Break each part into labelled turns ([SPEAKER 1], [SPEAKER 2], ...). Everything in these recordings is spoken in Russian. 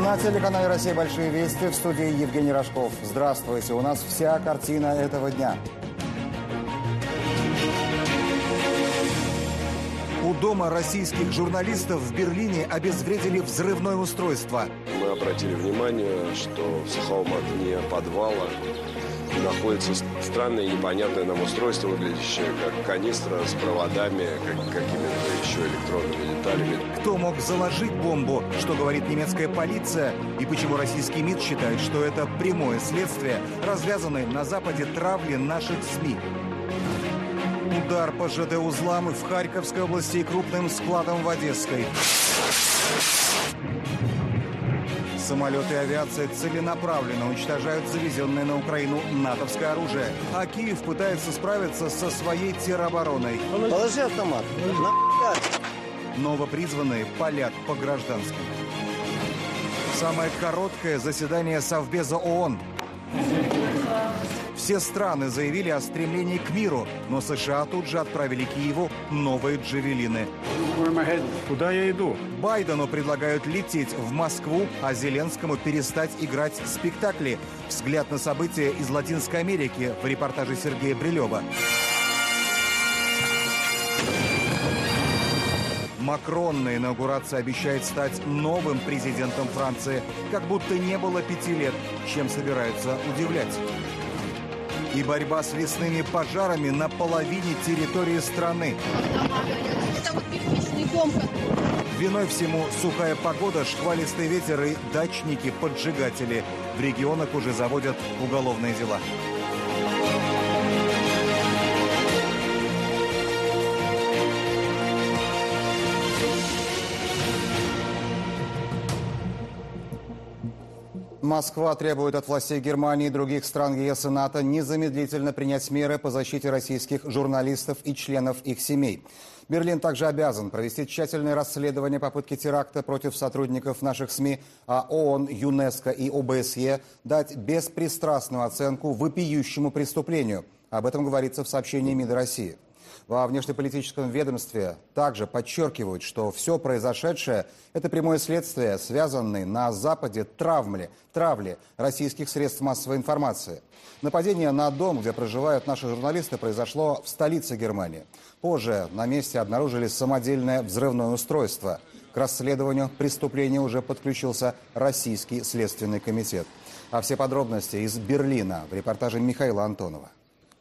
[SPEAKER 1] На телеканале «Россия. Большие вести», в студии Евгений Рожков. Здравствуйте. У нас вся картина этого дня. У дома российских журналистов в Берлине обезвредили взрывное устройство.
[SPEAKER 2] Мы обратили внимание, что в сухом окне подвала находится странное и непонятное нам устройство, выглядящее как канистра с проводами, какими-то еще электронными деталями.
[SPEAKER 1] Кто мог заложить бомбу, что говорит немецкая полиция, и почему российский МИД считает, что это прямое следствие развязанной на Западе травли наших СМИ. Удар по ЖД-узлам в Харьковской области и крупным складам в Одесской. Самолеты и авиация целенаправленно уничтожают завезенное на Украину натовское оружие. А Киев пытается справиться со своей теробороной.
[SPEAKER 3] Положи автомат.
[SPEAKER 1] Новопризванные палят по гражданским. Самое короткое заседание Совбеза ООН. Все страны заявили о стремлении к миру, но США тут же отправили Киеву новые джавелины.
[SPEAKER 4] Куда я иду?
[SPEAKER 1] Байдену предлагают лететь в Москву, а Зеленскому перестать играть в спектакли. Взгляд на события из Латинской Америки в репортаже Сергея Брилева. Макрон на инаугурации обещает стать новым президентом Франции. Как будто не было 5 лет, чем собираются удивлять. И борьба с лесными пожарами на половине территории страны.
[SPEAKER 5] Это вот кирпичный дом.
[SPEAKER 1] Виной всему сухая погода, шквалистый ветер и дачники-поджигатели. В регионах уже заводят уголовные дела. Москва требует от властей Германии и других стран ЕС и НАТО незамедлительно принять меры по защите российских журналистов и членов их семей. Берлин также обязан провести тщательное расследование попытки теракта против сотрудников наших СМИ, а ООН, ЮНЕСКО и ОБСЕ дать беспристрастную оценку вопиющему преступлению. Об этом говорится в сообщении МИДа России. Во внешнеполитическом ведомстве также подчеркивают, что все произошедшее – это прямое следствие, связанное на Западе травли российских средств массовой информации. Нападение на дом, где проживают наши журналисты, произошло в столице Германии. Позже на месте обнаружили самодельное взрывное устройство. К расследованию преступления уже подключился Российский следственный комитет. А все подробности из Берлина в репортаже Михаила Антонова.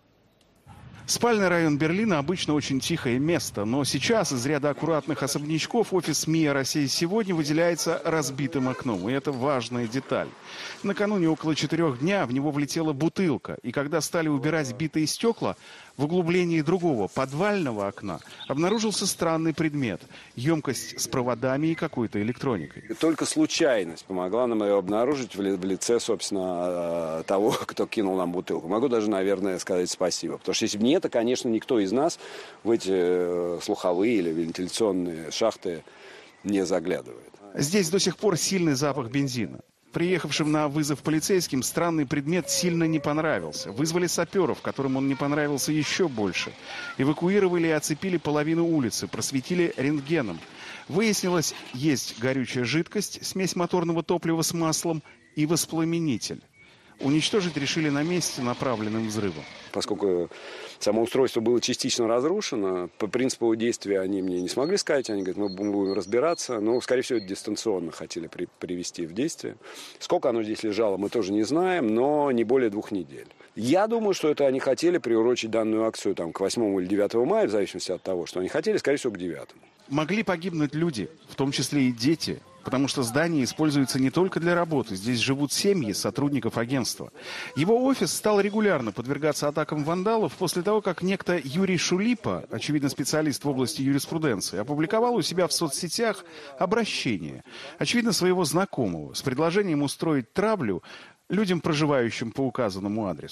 [SPEAKER 4] Спальный район Берлина обычно очень тихое место, но сейчас из ряда аккуратных особнячков офис МИА «Россия сегодня» выделяется разбитым окном, и это важная деталь. Накануне около 4 дня в него влетела бутылка, и когда стали убирать битые стекла, в углублении другого подвального окна обнаружился странный предмет – емкость с проводами и какой-то электроникой.
[SPEAKER 2] Только случайность помогла нам ее обнаружить в лице, собственно, того, кто кинул нам бутылку. Могу даже, наверное, сказать спасибо. Потому что если бы не это, конечно, никто из нас в эти слуховые или вентиляционные шахты не заглядывает.
[SPEAKER 4] Здесь до сих пор сильный запах бензина. Приехавшим на вызов полицейским странный предмет сильно не понравился. Вызвали саперов, которым он не понравился еще больше. Эвакуировали и оцепили половину улицы, просветили рентгеном. Выяснилось, есть горючая жидкость, смесь моторного топлива с маслом и воспламенитель. Уничтожить решили на месте направленным взрывом.
[SPEAKER 2] Поскольку само устройство было частично разрушено, по принципу действия они мне не смогли сказать. Они говорят, мы будем разбираться. Но, скорее всего, это дистанционно хотели привести в действие. Сколько оно здесь лежало, мы тоже не знаем, но не более 2 недель. Я думаю, что это они хотели приурочить данную акцию к 8 или 9 мая, в зависимости от того, что они хотели, скорее всего, к 9.
[SPEAKER 4] Могли погибнуть люди, в том числе и дети, потому что здание используется не только для работы. Здесь живут семьи сотрудников агентства. Его офис стал регулярно подвергаться атакам вандалов после того, как некто Юрий Шулипа, очевидно специалист в области юриспруденции, опубликовал у себя в соцсетях обращение, очевидно своего знакомого, с предложением устроить травлю людям, проживающим по указанному адресу.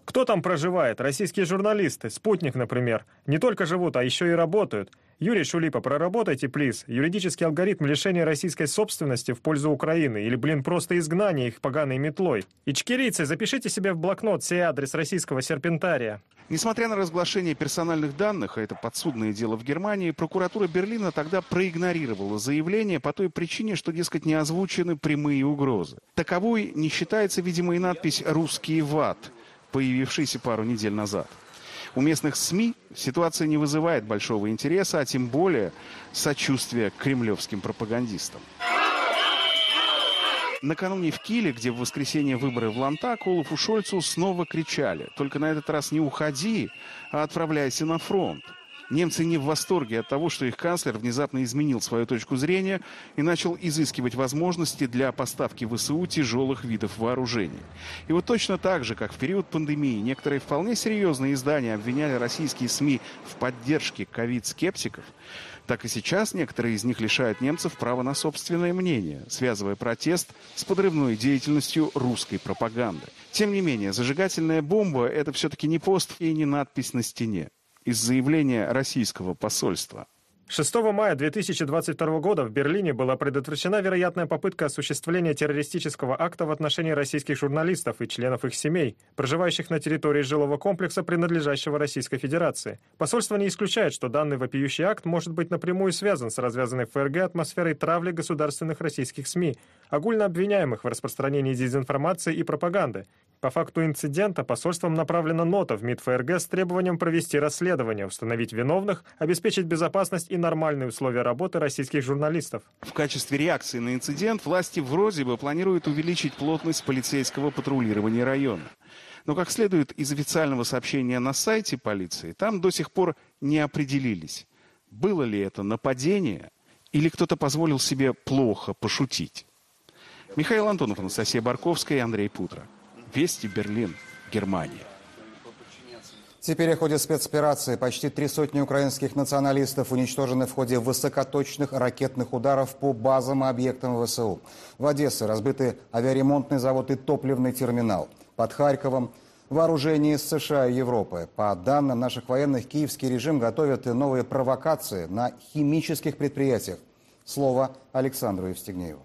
[SPEAKER 3] Кто там проживает? Российские журналисты, «Спутник», например. Не только живут, а еще и работают. Юрий Шулипа, проработайте, плиз. Юридический алгоритм лишения российской собственности в пользу Украины. Или, просто изгнание их поганой метлой. Ичкерийцы, запишите себе в блокнот сей адрес российского серпентария.
[SPEAKER 4] Несмотря на разглашение персональных данных, а это подсудное дело в Германии, прокуратура Берлина тогда проигнорировала заявление по той причине, что, дескать, не озвучены прямые угрозы. Таковой не считается, видимо, и надпись «Русский в ад», появившийся пару недель назад. У местных СМИ ситуация не вызывает большого интереса, а тем более сочувствия к кремлевским пропагандистам. Накануне в Киле, где в воскресенье выборы в Лантаг, Олафу Шольцу снова кричали: только на этот раз не уходи, а отправляйся на фронт. Немцы не в восторге от того, что их канцлер внезапно изменил свою точку зрения и начал изыскивать возможности для поставки в ВСУ тяжелых видов вооружений. И вот точно так же, как в период пандемии некоторые вполне серьезные издания обвиняли российские СМИ в поддержке ковид-скептиков, так и сейчас некоторые из них лишают немцев права на собственное мнение, связывая протест с подрывной деятельностью русской пропаганды. Тем не менее, зажигательная бомба – это все-таки не пост и не надпись на стене. Из заявления российского посольства.
[SPEAKER 3] 6 мая 2022 года в Берлине была предотвращена вероятная попытка осуществления террористического акта в отношении российских журналистов и членов их семей, проживающих на территории жилого комплекса, принадлежащего Российской Федерации. Посольство не исключает, что данный вопиющий акт может быть напрямую связан с развязанной в ФРГ атмосферой травли государственных российских СМИ, огульно обвиняемых в распространении дезинформации и пропаганды. По факту инцидента посольством направлена нота в МИД ФРГ с требованием провести расследование, установить виновных, обеспечить безопасность и нормальные условия работы российских журналистов.
[SPEAKER 4] В качестве реакции на инцидент власти вроде бы планируют увеличить плотность полицейского патрулирования района. Но, как следует из официального сообщения на сайте полиции, там до сих пор не определились, было ли это нападение или кто-то позволил себе плохо пошутить. Михаил Антонов, Анастасия Барковская и Андрей Путро. Вести, Берлин, Германия.
[SPEAKER 1] Теперь о ходе спецоперации. Почти 300 украинских националистов уничтожены в ходе высокоточных ракетных ударов по базам и объектам ВСУ. В Одессе разбиты авиаремонтный завод и топливный терминал. Под Харьковом вооружение из США и Европы. По данным наших военных, киевский режим готовит и новые провокации на химических предприятиях. Слово Александру Евстигнееву.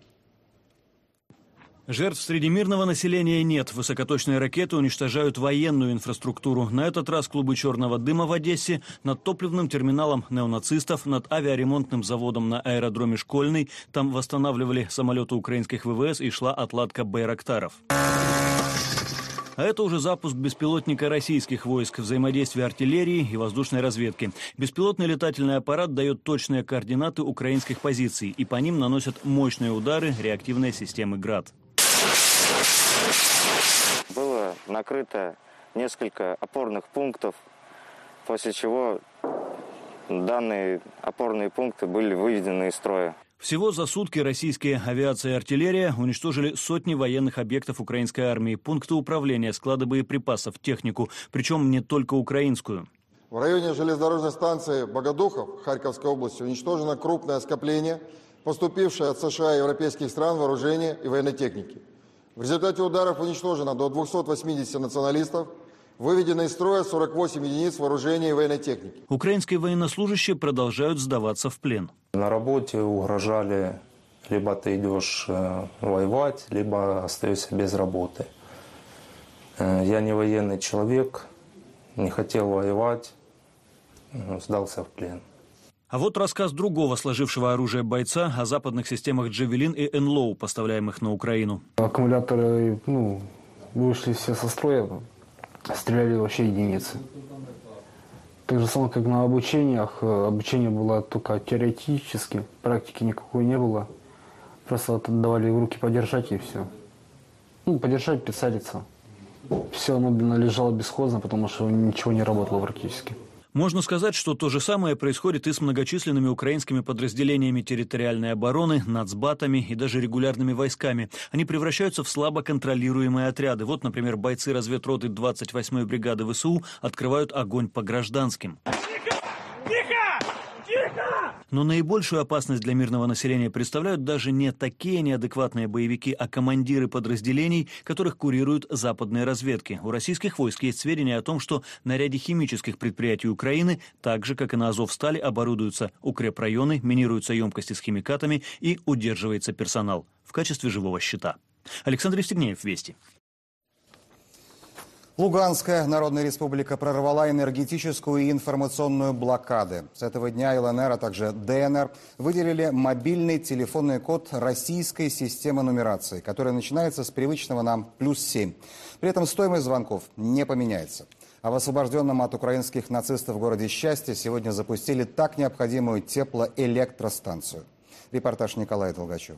[SPEAKER 6] Жертв среди мирного населения нет. Высокоточные ракеты уничтожают военную инфраструктуру. На этот раз клубы черного дыма в Одессе, над топливным терминалом неонацистов, над авиаремонтным заводом на аэродроме Школьный. Там восстанавливали самолеты украинских ВВС и шла отладка байрактаров. А это уже запуск беспилотника российских войск, взаимодействие артиллерии и воздушной разведки. Беспилотный летательный аппарат дает точные координаты украинских позиций, и по ним наносят мощные удары реактивные системы «Град».
[SPEAKER 7] Было накрыто несколько опорных пунктов, после чего данные опорные пункты были выведены из строя.
[SPEAKER 6] Всего за сутки российские авиация и артиллерия уничтожили сотни военных объектов украинской армии, пункты управления, склады боеприпасов, технику, причем не только украинскую.
[SPEAKER 8] В районе железнодорожной станции Богодухов Харьковской области уничтожено крупное скопление, поступившее от США и европейских стран вооружения и военной техники. В результате ударов уничтожено до 280 националистов, выведено из строя 48 единиц вооружения и военной техники.
[SPEAKER 6] Украинские военнослужащие продолжают сдаваться в плен.
[SPEAKER 9] На работе угрожали, либо ты идешь воевать, либо остаешься без работы. Я не военный человек, не хотел воевать, сдался в плен.
[SPEAKER 6] А вот рассказ другого сложившего оружие бойца о западных системах «Джавелин» и «Энлоу», поставляемых на Украину.
[SPEAKER 10] Аккумуляторы вышли все со строя, стреляли вообще единицы. Так же самое, как на обучениях. Обучение было только теоретически, практики никакой не было. Просто давали в руки подержать и все. Подержать, прицелиться. Все оно лежало бесхозно, потому что ничего не работало практически.
[SPEAKER 6] Можно сказать, что то же самое происходит и с многочисленными украинскими подразделениями территориальной обороны, нацбатами и даже регулярными войсками. Они превращаются в слабо контролируемые отряды. Вот, например, бойцы разведроты 28-й бригады ВСУ открывают огонь по гражданским.
[SPEAKER 3] Тихо!
[SPEAKER 6] Но наибольшую опасность для мирного населения представляют даже не такие неадекватные боевики, а командиры подразделений, которых курируют западные разведки. У российских войск есть сведения о том, что на ряде химических предприятий Украины, так же, как и на Азовстали, оборудуются укрепрайоны, минируются емкости с химикатами и удерживается персонал в качестве живого щита. Александр Евстигнеев, Вести.
[SPEAKER 1] Луганская Народная Республика прорвала энергетическую и информационную блокады. С этого дня ЛНР, а также ДНР выделили мобильный телефонный код российской системы нумерации, которая начинается с привычного нам +7. При этом стоимость звонков не поменяется. А в освобожденном от украинских нацистов городе Счастье сегодня запустили так необходимую теплоэлектростанцию. Репортаж Николая Долгачева.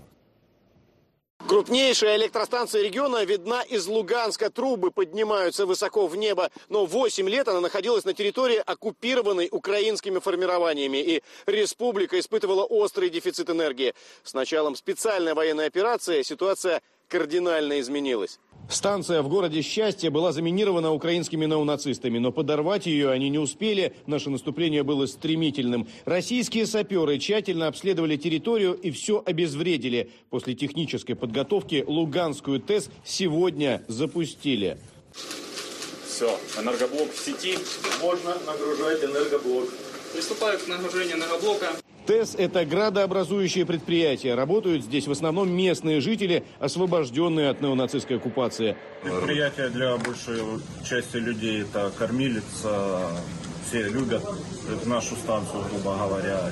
[SPEAKER 11] Крупнейшая электростанция региона видна из Луганска. Трубы поднимаются высоко в небо. Но 8 лет она находилась на территории, оккупированной украинскими формированиями. И республика испытывала острый дефицит энергии. С началом специальной военной операции ситуация кардинально изменилась. Станция в городе Счастье была заминирована украинскими неонацистами, но подорвать ее они не успели. Наше наступление было стремительным. Российские саперы тщательно обследовали территорию и все обезвредили. После технической подготовки Луганскую ТЭС сегодня запустили.
[SPEAKER 12] Все, энергоблок в сети. Можно нагружать энергоблок. Приступаю к нагружению энергоблока.
[SPEAKER 11] ТЭС – это градообразующее предприятие. Работают здесь в основном местные жители, освобожденные от неонацистской оккупации.
[SPEAKER 12] Предприятие для большей части людей – это кормилица. Все любят нашу станцию, грубо говоря.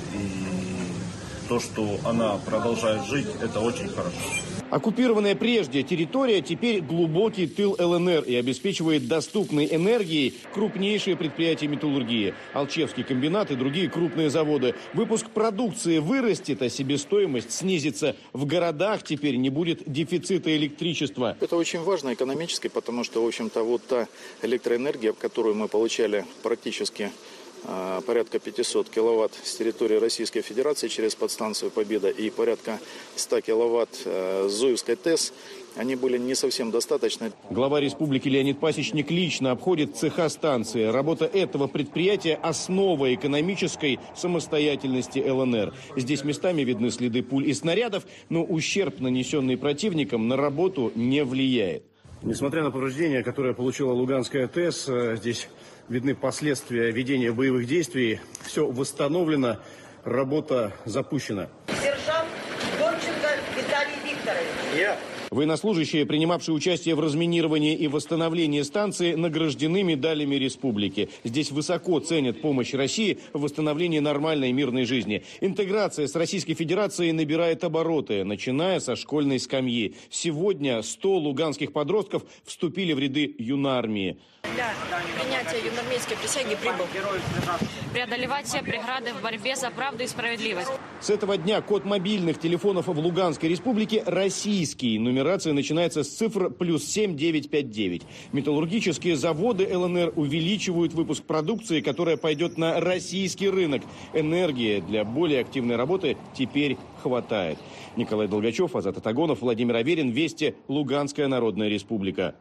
[SPEAKER 12] И то, что она продолжает жить, это очень хорошо.
[SPEAKER 11] Оккупированная прежде территория теперь глубокий тыл ЛНР и обеспечивает доступной энергией крупнейшие предприятия металлургии. Алчевский комбинат и другие крупные заводы. Выпуск продукции вырастет, а себестоимость снизится. В городах теперь не будет дефицита электричества.
[SPEAKER 13] Это очень важно экономически, потому что, в общем-то, вот та электроэнергия, которую мы получали практически порядка 500 киловатт с территории Российской Федерации через подстанцию «Победа» и порядка 100 киловатт с Зуевской ТЭС, они были не совсем достаточны.
[SPEAKER 11] Глава республики Леонид Пасечник лично обходит цеха станции. Работа этого предприятия – основа экономической самостоятельности ЛНР. Здесь местами видны следы пуль и снарядов, но ущерб, нанесенный противником, на работу не влияет.
[SPEAKER 14] Несмотря на повреждения, которые получила Луганская ТЭС, здесь видны последствия ведения боевых действий. Все восстановлено, работа запущена.
[SPEAKER 15] Сержант Донченко Виталий Викторович.
[SPEAKER 11] Военнослужащие, принимавшие участие в разминировании и восстановлении станции, награждены медалями республики. Здесь высоко ценят помощь России в восстановлении нормальной мирной жизни. Интеграция с Российской Федерацией набирает обороты, начиная со школьной скамьи. Сегодня 100 луганских подростков вступили в ряды юнармии.
[SPEAKER 16] Для принятия юнармейской присяги прибыл преодолевать все преграды в борьбе за правду и справедливость.
[SPEAKER 11] С этого дня код мобильных телефонов в Луганской республике российский. Нумерация начинается с цифр +7 959. Металлургические заводы ЛНР увеличивают выпуск продукции, которая пойдет на российский рынок. Энергии для более активной работы теперь хватает. Николай Долгачев, Азат Атагонов, Владимир Аверин, Вести, Луганская Народная Республика.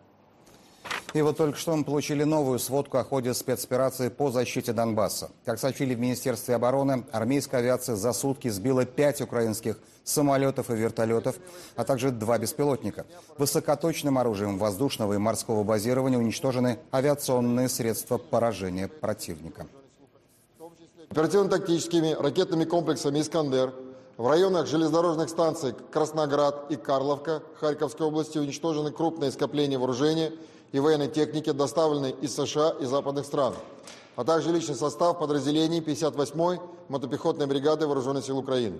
[SPEAKER 1] И вот только что мы получили новую сводку о ходе спецоперации по защите Донбасса. Как сообщили в Министерстве обороны, армейская авиация за сутки сбила 5 украинских самолетов и вертолетов, а также 2 беспилотника. Высокоточным оружием воздушного и морского базирования уничтожены авиационные средства поражения противника.
[SPEAKER 8] Оперативно-тактическими ракетными комплексами «Искандер» в районах железнодорожных станций Красноград и Карловка Харьковской области уничтожены крупные скопления вооружения и военной техники, доставленные из США и западных стран, а также личный состав подразделений 58-й мотопехотной бригады Вооруженных сил Украины.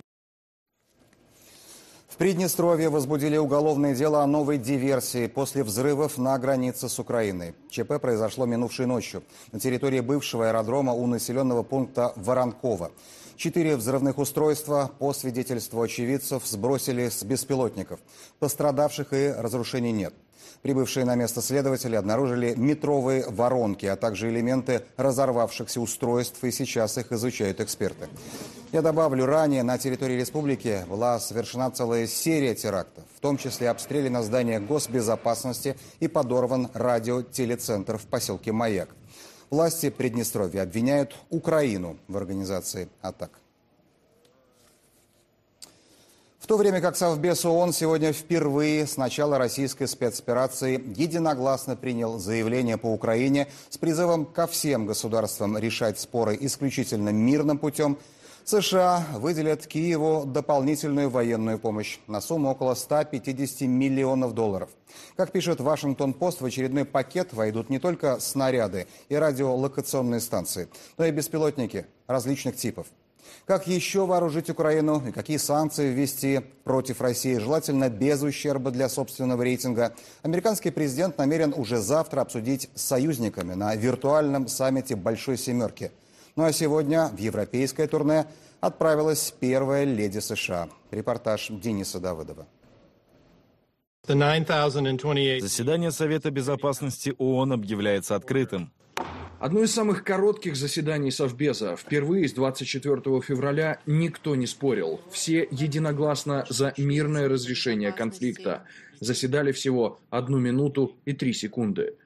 [SPEAKER 1] В Приднестровье возбудили уголовное дело о новой диверсии после взрывов на границе с Украиной. ЧП произошло минувшей ночью на территории бывшего аэродрома у населенного пункта Воронково. 4 взрывных устройства, по свидетельству очевидцев, сбросили с беспилотников. Пострадавших и разрушений нет. Прибывшие на место следователи обнаружили метровые воронки, а также элементы разорвавшихся устройств, и сейчас их изучают эксперты. Я добавлю, ранее на территории республики была совершена целая серия терактов, в том числе обстреляно здание госбезопасности и подорван радиотелецентр в поселке Маяк. Власти Приднестровья обвиняют Украину в организации атак. В то время как Совбез ООН сегодня впервые с начала российской спецоперации единогласно принял заявление по Украине с призывом ко всем государствам решать споры исключительно мирным путем, США выделят Киеву дополнительную военную помощь на сумму около 150 миллионов долларов. Как пишет Вашингтон-Пост, в очередной пакет войдут не только снаряды и радиолокационные станции, но и беспилотники различных типов. Как еще вооружить Украину и какие санкции ввести против России, желательно без ущерба для собственного рейтинга, американский президент намерен уже завтра обсудить с союзниками на виртуальном саммите Большой Семерки. Ну а сегодня в европейское турне отправилась первая леди США. Репортаж Дениса Давыдова.
[SPEAKER 17] Заседание Совета Безопасности ООН объявляется открытым.
[SPEAKER 18] Одно из самых коротких заседаний Совбеза. Впервые с 24 февраля никто не спорил. Все единогласно за мирное разрешение конфликта. Заседали всего 1 минуту и 3 секунды.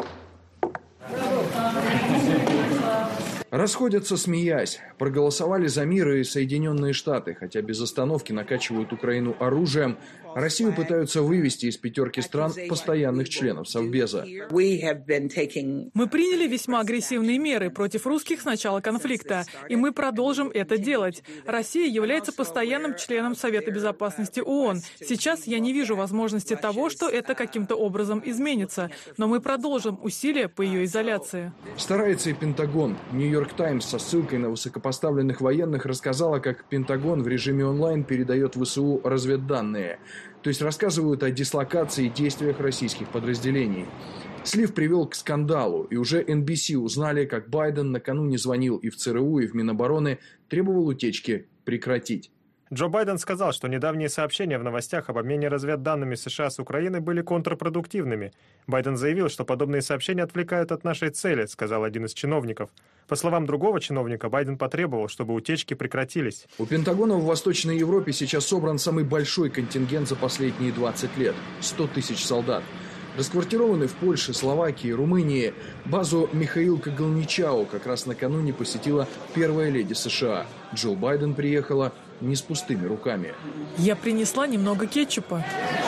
[SPEAKER 18] Расходятся, смеясь. Проголосовали за мир и Соединенные Штаты, хотя без остановки накачивают Украину оружием. Россию пытаются вывести из 5 стран постоянных членов Совбеза.
[SPEAKER 19] Мы приняли весьма агрессивные меры против русских с начала конфликта, и мы продолжим это делать. Россия является постоянным членом Совета Безопасности ООН. Сейчас я не вижу возможности того, что это каким-то образом изменится, но мы продолжим усилия по ее изоляции.
[SPEAKER 18] Старается и Пентагон. Нью-Йорк Таймс со ссылкой на высокопоставленных военных рассказала, как Пентагон в режиме онлайн передает ВСУ разведданные. То есть рассказывают о дислокации и действиях российских подразделений. Слив привел к скандалу, и уже NBC узнали, как Байден накануне звонил и в ЦРУ, и в Минобороны, требовал утечки прекратить.
[SPEAKER 3] Джо Байден сказал, что недавние сообщения в новостях об обмене разведданными США с Украиной были контрпродуктивными. Байден заявил, что подобные сообщения отвлекают от нашей цели, сказал один из чиновников. По словам другого чиновника, Байден потребовал, чтобы утечки прекратились.
[SPEAKER 18] У Пентагона в Восточной Европе сейчас собран самый большой контингент за последние 20 лет – 100 тысяч солдат. Расквартированы в Польше, Словакии, Румынии. Базу Михаил Кагальничау как раз накануне посетила первая леди США. Джилл Байден приехала не с пустыми руками.
[SPEAKER 19] Я принесла немного кетчупа.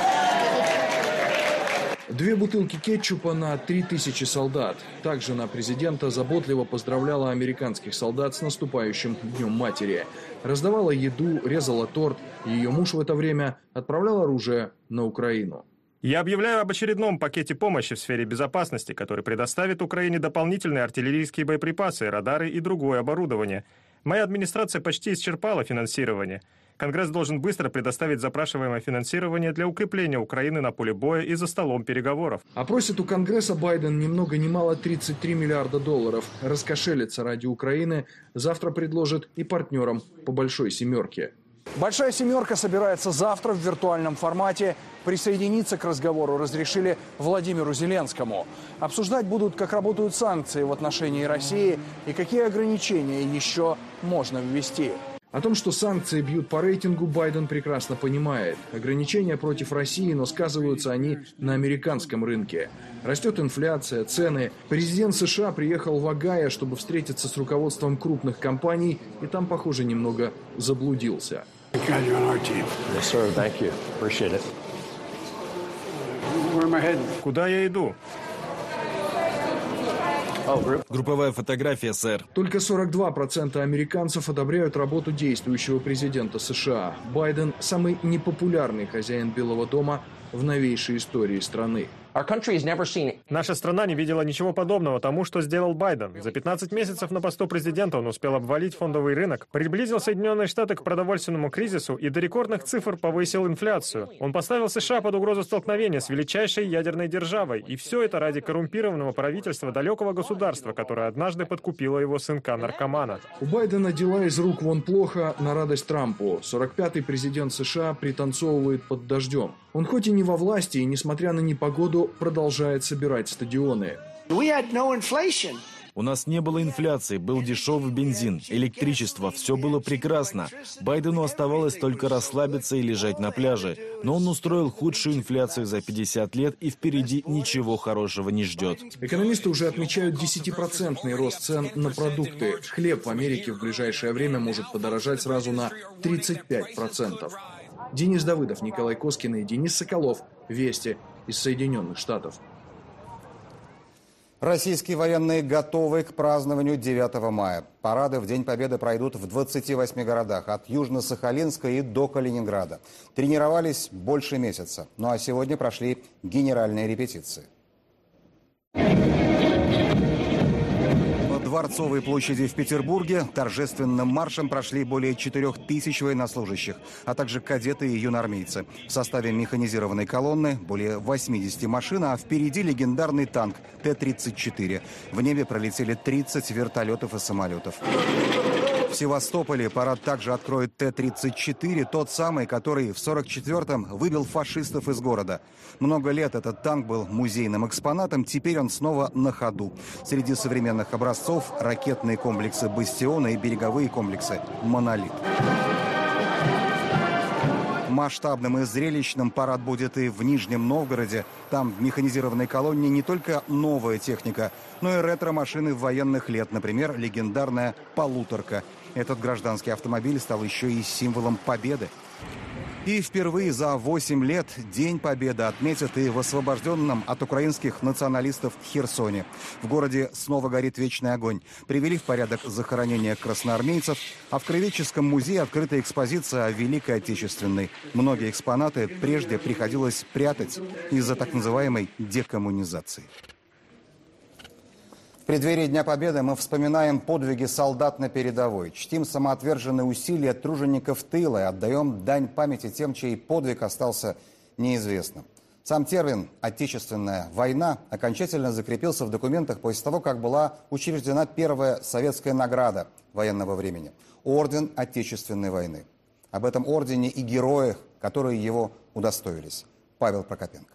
[SPEAKER 18] 2 бутылки кетчупа на 3000 солдат. Также на президента заботливо поздравляла американских солдат с наступающим Днем Матери. Раздавала еду, резала торт. Ее муж в это время отправлял оружие на Украину.
[SPEAKER 3] Я объявляю об очередном пакете помощи в сфере безопасности, который предоставит Украине дополнительные артиллерийские боеприпасы, радары и другое оборудование. Моя администрация почти исчерпала финансирование. Конгресс должен быстро предоставить запрашиваемое финансирование для укрепления Украины на поле боя и за столом переговоров.
[SPEAKER 18] А просит у Конгресса Байден ни много ни мало 33 миллиарда долларов. Раскошелиться ради Украины завтра предложит и партнерам по Большой Семерке.
[SPEAKER 20] Большая Семерка собирается завтра в виртуальном формате. Присоединиться к разговору разрешили Владимиру Зеленскому. Обсуждать будут, как работают санкции в отношении России и какие ограничения еще можно ввести.
[SPEAKER 18] О том, что санкции бьют по рейтингу, Байден прекрасно понимает. Ограничения против России, но сказываются они на американском рынке. Растет инфляция, цены. Президент США приехал в Огайо, чтобы встретиться с руководством крупных компаний, и там, похоже, немного заблудился.
[SPEAKER 3] Куда я иду?
[SPEAKER 17] Групповая фотография, сэр.
[SPEAKER 18] Только 42% американцев одобряют работу действующего президента США. Байден – самый непопулярный хозяин Белого дома в новейшей истории страны.
[SPEAKER 3] Наша страна не видела ничего подобного тому, что сделал Байден. За 15 месяцев на посту президента он успел обвалить фондовый рынок, приблизил Соединенные Штаты к продовольственному кризису и до рекордных цифр повысил инфляцию. Он поставил США под угрозу столкновения с величайшей ядерной державой. И все это ради коррумпированного правительства далекого государства, которое однажды подкупило его сынка-наркомана.
[SPEAKER 18] У Байдена дела из рук вон плохо на радость Трампу. 45-й президент США пританцовывает под дождем. Он хоть и не во власти, и, несмотря на непогоду, продолжает собирать стадионы.
[SPEAKER 17] У У нас не было инфляции, был дешевый бензин, электричество, все было прекрасно. Байдену оставалось только расслабиться и лежать на пляже. Но он устроил худшую инфляцию за 50 лет, и впереди ничего хорошего не ждет.
[SPEAKER 18] Экономисты уже отмечают 10% рост цен на продукты. Хлеб в Америке в ближайшее время может подорожать сразу на 35%. Денис Давыдов, Николай Коскин и Денис Соколов. Вести из Соединенных Штатов.
[SPEAKER 1] Российские военные готовы к празднованию 9 мая. Парады в День Победы пройдут в 28 городах, от Южно-Сахалинска и до Калининграда. Тренировались больше месяца. Ну а сегодня прошли генеральные репетиции. По Дворцовой площади в Петербурге торжественным маршем прошли более 4000 военнослужащих, а также кадеты и юноармейцы. В составе механизированной колонны более 80 машин, а впереди легендарный танк Т-34. В небе пролетели 30 вертолетов и самолетов. В Севастополе парад также откроет Т-34, тот самый, который в 1944-м выбил фашистов из города. Много лет этот танк был музейным экспонатом, теперь он снова на ходу. Среди современных образцов ракетные комплексы «Бастион» и береговые комплексы «Монолит». Масштабным и зрелищным парад будет и в Нижнем Новгороде. Там в механизированной колонне не только новая техника, но и ретро-машины военных лет, например, легендарная «Полуторка». Этот гражданский автомобиль стал еще и символом победы. И впервые за 8 лет День Победы отметят и в освобожденном от украинских националистов Херсоне. В городе снова горит вечный огонь. Привели в порядок захоронения красноармейцев, а в Краеведческом музее открыта экспозиция о Великой Отечественной. Многие экспонаты прежде приходилось прятать из-за так называемой декоммунизации. В преддверии Дня Победы мы вспоминаем подвиги солдат на передовой, чтим самоотверженные усилия тружеников тыла и отдаем дань памяти тем, чей подвиг остался неизвестным. Сам термин «Отечественная война» окончательно закрепился в документах после того, как была учреждена первая советская награда военного времени – Орден Отечественной войны. Об этом ордене и героях, которые его удостоились. Павел Прокопенко.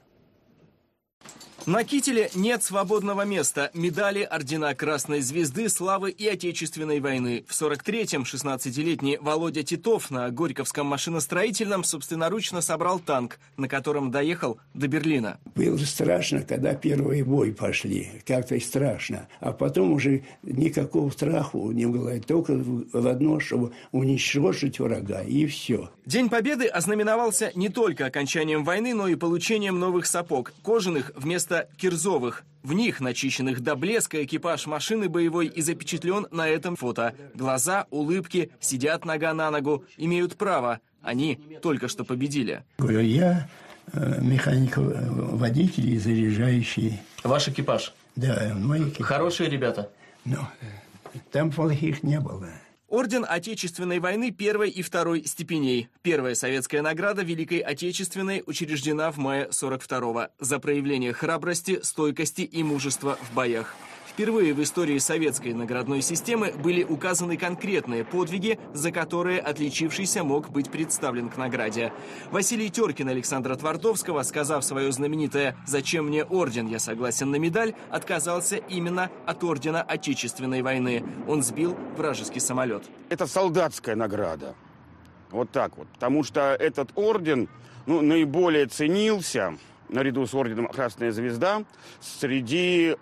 [SPEAKER 21] На кителе нет свободного места. Медали, ордена Красной Звезды, Славы и Отечественной войны. В 43-м 16-летний Володя Титов на Горьковском машиностроительном собственноручно собрал танк, на котором доехал до Берлина.
[SPEAKER 22] Было страшно, когда первые бои пошли. Как-то страшно. А потом уже никакого страха не было. Только в одно, чтобы уничтожить врага. И все.
[SPEAKER 21] День Победы ознаменовался не только окончанием войны, но и получением новых сапог. Кожаных вместо кирзовых. В них, начищенных до блеска, экипаж машины боевой и запечатлен на этом фото. Глаза, улыбки, сидят нога на ногу, имеют право. Они только что победили.
[SPEAKER 22] Я механик-водитель и заряжающий.
[SPEAKER 21] Ваш экипаж?
[SPEAKER 22] Да, мой экипаж.
[SPEAKER 21] Хорошие ребята?
[SPEAKER 22] Ну, там плохих не было.
[SPEAKER 21] Орден Отечественной войны первой и второй степеней. Первая советская награда Великой Отечественной учреждена в мае 42-го за проявление храбрости, стойкости и мужества в боях. Впервые в истории советской наградной системы были указаны конкретные подвиги, за которые отличившийся мог быть представлен к награде. Василий Теркин Александра Твардовского, сказав свое знаменитое «Зачем мне орден, я согласен на медаль», отказался именно от ордена Отечественной войны. Он сбил вражеский самолет.
[SPEAKER 23] Это солдатская награда. Вот так вот. Потому что этот орден наиболее ценился, наряду с орденом «Красная звезда», среди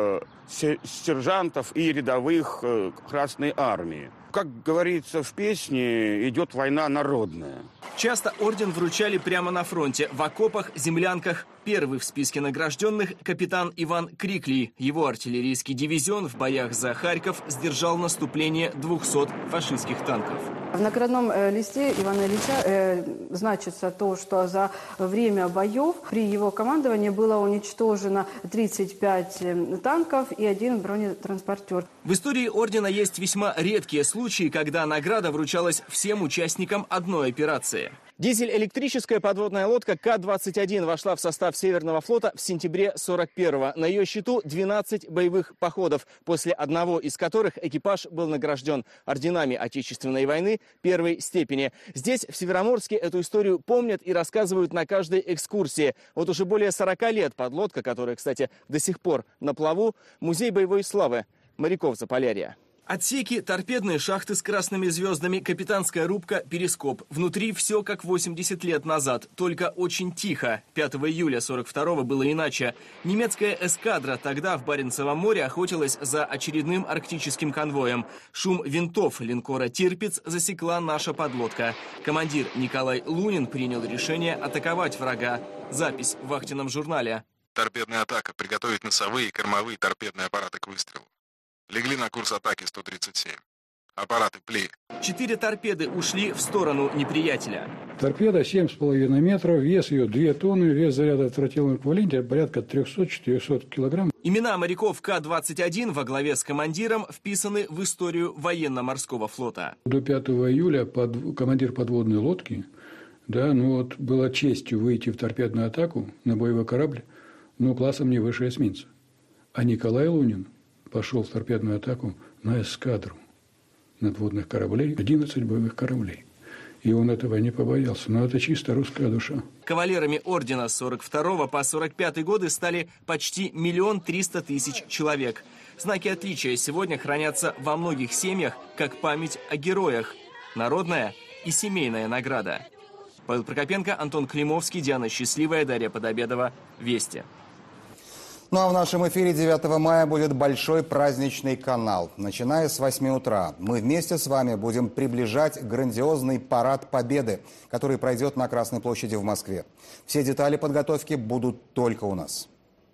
[SPEAKER 23] сержантов и рядовых Красной армии. Как говорится в песне, идет война народная.
[SPEAKER 21] Часто орден вручали прямо на фронте, в окопах, землянках. Первый в списке награжденных – капитан Иван Крикли. Его артиллерийский дивизион в боях за Харьков сдержал наступление 200 фашистских танков.
[SPEAKER 24] В наградном листе Ивана Ильича значится то, что за время боев при его командовании было уничтожено 35 танков и 1 бронетранспортер.
[SPEAKER 21] В истории ордена есть весьма редкие случаи, когда награда вручалась всем участникам одной операции. Дизель-электрическая подводная лодка К-21 вошла в состав Северного флота в сентябре 41-го. На ее счету 12 боевых походов, после одного из которых экипаж был награжден орденами Отечественной войны первой степени. Здесь, в Североморске, эту историю помнят и рассказывают на каждой экскурсии. Вот уже более 40 лет подлодка, которая, кстати, до сих пор на плаву, музей боевой славы моряков Заполярья. Отсеки, торпедные шахты с красными звездами, капитанская рубка, перископ. Внутри все как 80 лет назад, только очень тихо. 5 июля 42-го было иначе. Немецкая эскадра тогда в Баренцевом море охотилась за очередным арктическим конвоем. Шум винтов линкора «Тирпиц» засекла наша подлодка. Командир Николай Лунин принял решение атаковать врага. Запись в вахтенном журнале.
[SPEAKER 2] Торпедная атака. Приготовить носовые и кормовые торпедные аппараты к выстрелу. Легли на курс атаки 137. Аппараты пли.
[SPEAKER 21] 4 торпеды ушли в сторону неприятеля.
[SPEAKER 4] Торпеда 7,5 метров, вес ее 2 тонны, вес заряда в тротиловом эквиваленте порядка 300-400 килограмм.
[SPEAKER 21] Имена моряков К-21 во главе с командиром вписаны в историю военно-морского флота.
[SPEAKER 4] До 5 июля командир подводной лодки, была честью выйти в торпедную атаку на боевой корабль, но классом не выше эсминца. А Николай Лунин пошел в торпедную атаку на эскадру надводных кораблей, 11 боевых кораблей. И он этого не побоялся. Но это чисто русская душа.
[SPEAKER 21] Кавалерами ордена с 42 по 45 годы стали почти 1 300 000 человек. Знаки отличия сегодня хранятся во многих семьях, как память о героях. Народная и семейная награда. Павел Прокопенко, Антон Климовский, Диана Счастливая, Дарья Подобедова. Вести.
[SPEAKER 1] Ну а в нашем эфире 9 мая будет большой праздничный канал. Начиная с 8 утра мы вместе с вами будем приближать грандиозный парад Победы, который пройдет на Красной площади в Москве. Все детали подготовки будут только у нас.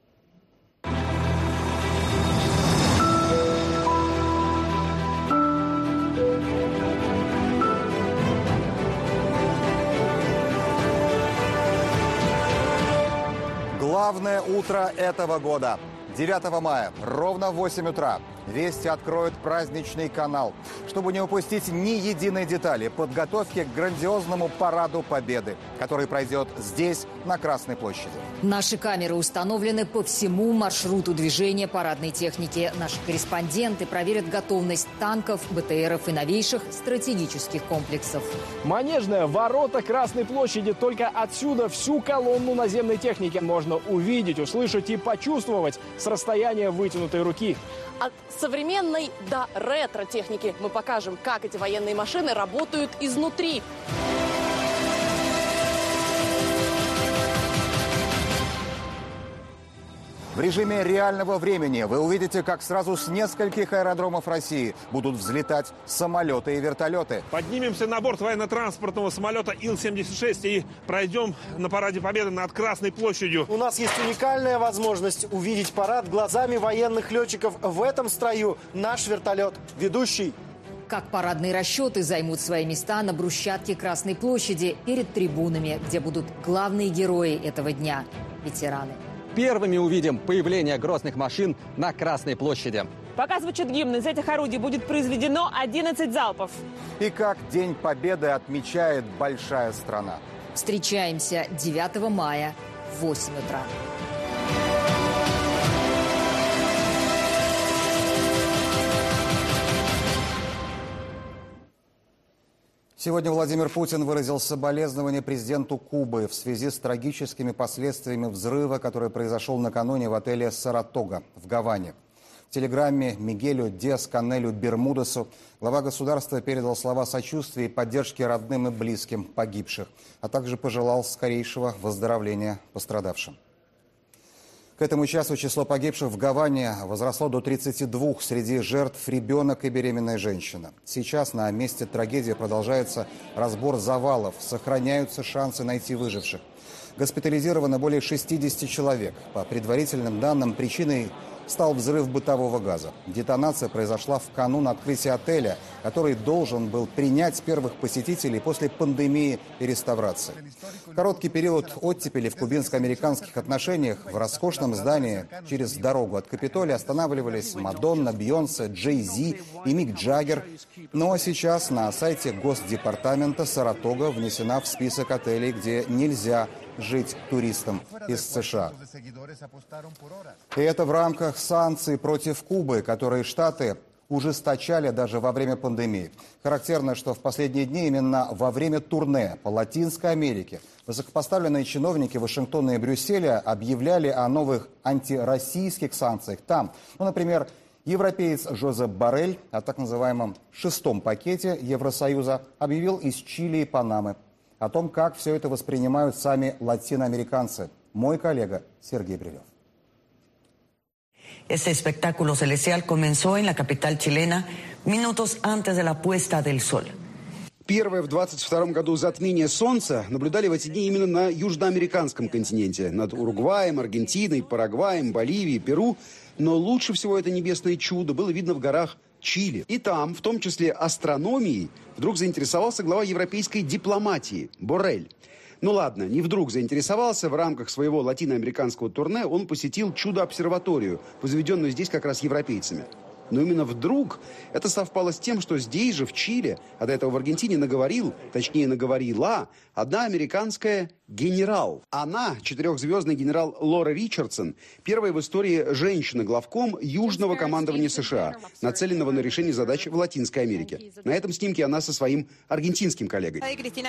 [SPEAKER 1] Главное утро этого года. 9 мая, ровно в 8 утра, Вести откроют праздничный канал, чтобы не упустить ни единой детали подготовки к грандиозному параду Победы, который пройдет здесь, на Красной площади.
[SPEAKER 5] Наши камеры установлены по всему маршруту движения парадной техники. Наши корреспонденты проверят готовность танков, БТРов и новейших стратегических комплексов.
[SPEAKER 7] Манежные ворота Красной площади. Только отсюда всю колонну наземной техники можно увидеть, услышать и почувствовать с расстояния вытянутой руки.
[SPEAKER 25] От современной до ретро-техники мы покажем, как эти военные машины работают изнутри.
[SPEAKER 1] В режиме реального времени вы увидите, как сразу с нескольких аэродромов России будут взлетать самолеты и вертолеты.
[SPEAKER 26] Поднимемся на борт военно-транспортного самолета Ил-76 и пройдем на параде Победы над Красной площадью.
[SPEAKER 27] У нас есть уникальная возможность увидеть парад глазами военных летчиков. В этом строю наш вертолет «Ведущий».
[SPEAKER 5] Как парадные расчеты займут свои места на брусчатке Красной площади перед трибунами, где будут главные герои этого дня – ветераны.
[SPEAKER 28] Первыми увидим появление грозных машин на Красной площади.
[SPEAKER 25] Пока звучит гимн, из этих орудий будет произведено 11 залпов.
[SPEAKER 1] И как День Победы отмечает большая страна.
[SPEAKER 5] Встречаемся 9 мая в 8 утра.
[SPEAKER 1] Сегодня Владимир Путин выразил соболезнования президенту Кубы в связи с трагическими последствиями взрыва, который произошел накануне в отеле «Саратога» в Гаване. В телеграмме Мигелю Диас-Канелю Бермудесу глава государства передал слова сочувствия и поддержки родным и близким погибших, а также пожелал скорейшего выздоровления пострадавшим. К этому часу число погибших в Гаване возросло до 32. Среди жертв ребенок и беременная женщина. Сейчас на месте трагедии продолжается разбор завалов. Сохраняются шансы найти выживших. Госпитализировано более 60 человек. По предварительным данным, причиной стал взрыв бытового газа. Детонация произошла в канун открытия отеля, который должен был принять первых посетителей после пандемии и реставрации. Короткий период оттепели в кубинско-американских отношениях. В роскошном здании через дорогу от Капитолия останавливались Мадонна, Бейонсе, Джей Зи и Мик Джаггер. Ну а сейчас на сайте Госдепартамента Саратога внесена в список отелей, где нельзя жить туристам из США. И это в рамках санкций против Кубы, которые Штаты ужесточали даже во время пандемии. Характерно, что в последние дни именно во время турне по Латинской Америке высокопоставленные чиновники Вашингтона и Брюсселя объявляли о новых антироссийских санкциях. Там, например, Европеец Жозеп Боррель о так называемом «шестом пакете» Евросоюза объявил из Чили и Панамы. О том, как все это воспринимают сами латиноамериканцы. Мой коллега Сергей Брилев.
[SPEAKER 6] Este espectáculo celestial comenzó en la capital chilena minutos antes de la puesta del sol.
[SPEAKER 9] Первое в 22 году затмение Солнца наблюдали в эти дни именно на южноамериканском континенте. Над Уругваем, Аргентиной, Парагваем, Боливией, Перу. Но лучше всего это небесное чудо было видно в горах Чили. И там, в том числе астрономией, вдруг заинтересовался глава европейской дипломатии Боррель. Ну ладно, не вдруг заинтересовался. В рамках своего латиноамериканского турне он посетил чудо-обсерваторию, возведенную здесь как раз европейцами. Но именно вдруг это совпало с тем, что здесь же, в Чили, а до этого в Аргентине наговорила одна американская генерал. Она, 4-звездный генерал Лора Ричардсон, первая в истории женщина-главком Южного командования США, нацеленного на решение задач в Латинской Америке. На этом снимке она со своим аргентинским коллегой.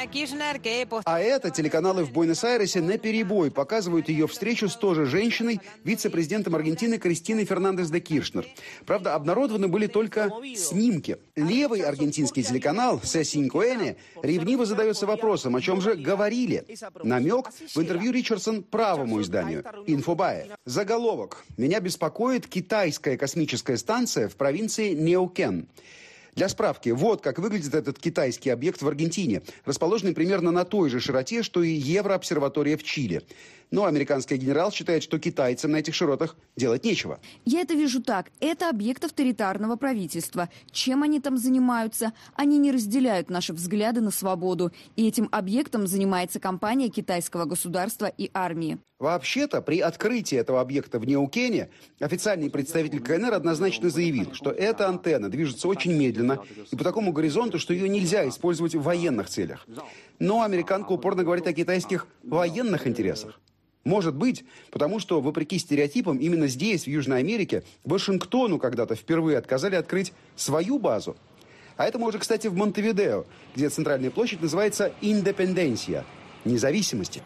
[SPEAKER 9] А это телеканалы в Буэнос-Айресе наперебой показывают ее встречу с той же женщиной, вице-президентом Аргентины Кристиной Фернандес де Киршнер. Правда, обнародованы были только снимки. Левый аргентинский телеканал C5N ревниво задается вопросом, о чем же говорили. Намек в интервью Ричардсон правому изданию «Инфобае». Заголовок: «Меня беспокоит китайская космическая станция в провинции Неукен». Для справки, вот как выглядит этот китайский объект в Аргентине, расположенный примерно на той же широте, что и Еврообсерватория в Чили. Но американский генерал считает, что китайцам на этих широтах делать нечего.
[SPEAKER 10] Я это вижу так. Это объект авторитарного правительства. Чем они там занимаются? Они не разделяют наши взгляды на свободу. И этим объектом занимается компания китайского государства и армии.
[SPEAKER 9] Вообще-то, при открытии этого объекта в Неукене официальный представитель КНР однозначно заявил, что эта антенна движется очень медленно и по такому горизонту, что ее нельзя использовать в военных целях. Но американка упорно говорит о китайских военных интересах. Может быть, потому что, вопреки стереотипам, именно здесь, в Южной Америке, Вашингтону когда-то впервые отказали открыть свою базу. А это мы уже, кстати, в Монтевидео, где центральная площадь называется Индепенденсия – независимости.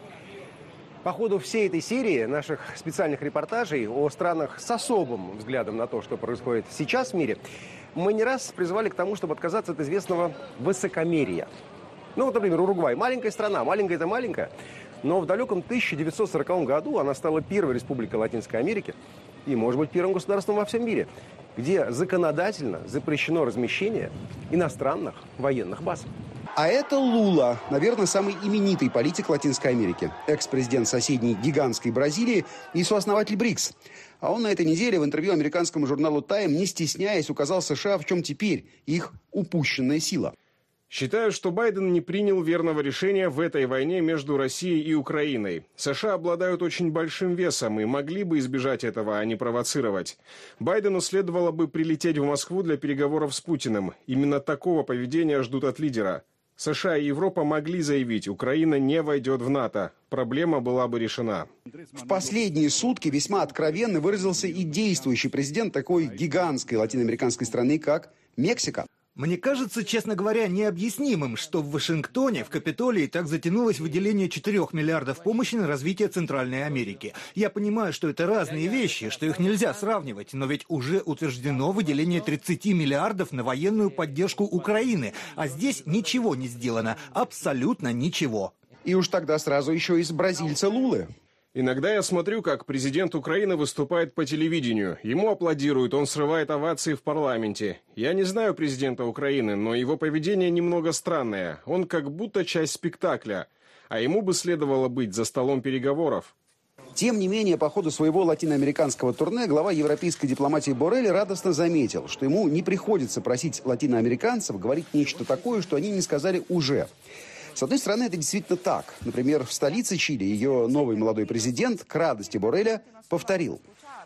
[SPEAKER 12] По ходу всей этой серии наших специальных репортажей о странах с особым взглядом на то, что происходит сейчас в мире, мы не раз призывали к тому, чтобы отказаться от известного высокомерия. Ну вот, например, Уругвай. Маленькая страна, маленькая-то маленькая. Но в далеком 1940 году она стала первой республикой Латинской Америки и, может быть, первым государством во всем мире, где законодательно запрещено размещение иностранных военных баз.
[SPEAKER 9] А это Лула, наверное, самый именитый политик Латинской Америки, экс-президент соседней гигантской Бразилии и сооснователь БРИКС. А он на этой неделе в интервью американскому журналу «Тайм», не стесняясь, указал США, в чем теперь их упущенная сила.
[SPEAKER 13] Считаю, что Байден не принял верного решения в этой войне между Россией и Украиной. США обладают очень большим весом и могли бы избежать этого, а не провоцировать. Байдену следовало бы прилететь в Москву для переговоров с Путиным. Именно такого поведения ждут от лидера. США и Европа могли заявить, Украина не войдет в НАТО. Проблема была бы решена.
[SPEAKER 9] В последние сутки весьма откровенно выразился и действующий президент такой гигантской латиноамериканской страны, как Мексика.
[SPEAKER 14] Мне кажется, честно говоря, необъяснимым, что в Вашингтоне, в Капитолии, так затянулось выделение 4 миллиардов помощи на развитие Центральной Америки. Я понимаю, что это разные вещи, что их нельзя сравнивать, но ведь уже утверждено выделение 30 миллиардов на военную поддержку Украины, а здесь ничего не сделано, абсолютно ничего.
[SPEAKER 9] И уж тогда сразу еще из бразильца Лулы.
[SPEAKER 13] Иногда я смотрю, как президент Украины выступает по телевидению. Ему аплодируют, он срывает овации в парламенте. Я не знаю президента Украины, но его поведение немного странное. Он как будто часть спектакля. А ему бы следовало быть за столом переговоров.
[SPEAKER 9] Тем не менее, по ходу своего латиноамериканского турне глава европейской дипломатии Боррель радостно заметил, что ему не приходится просить латиноамериканцев говорить нечто такое, что они не сказали уже. С одной стороны, это действительно так. Например, в столице Чили ее новый молодой президент, к радости Борреля, повторил.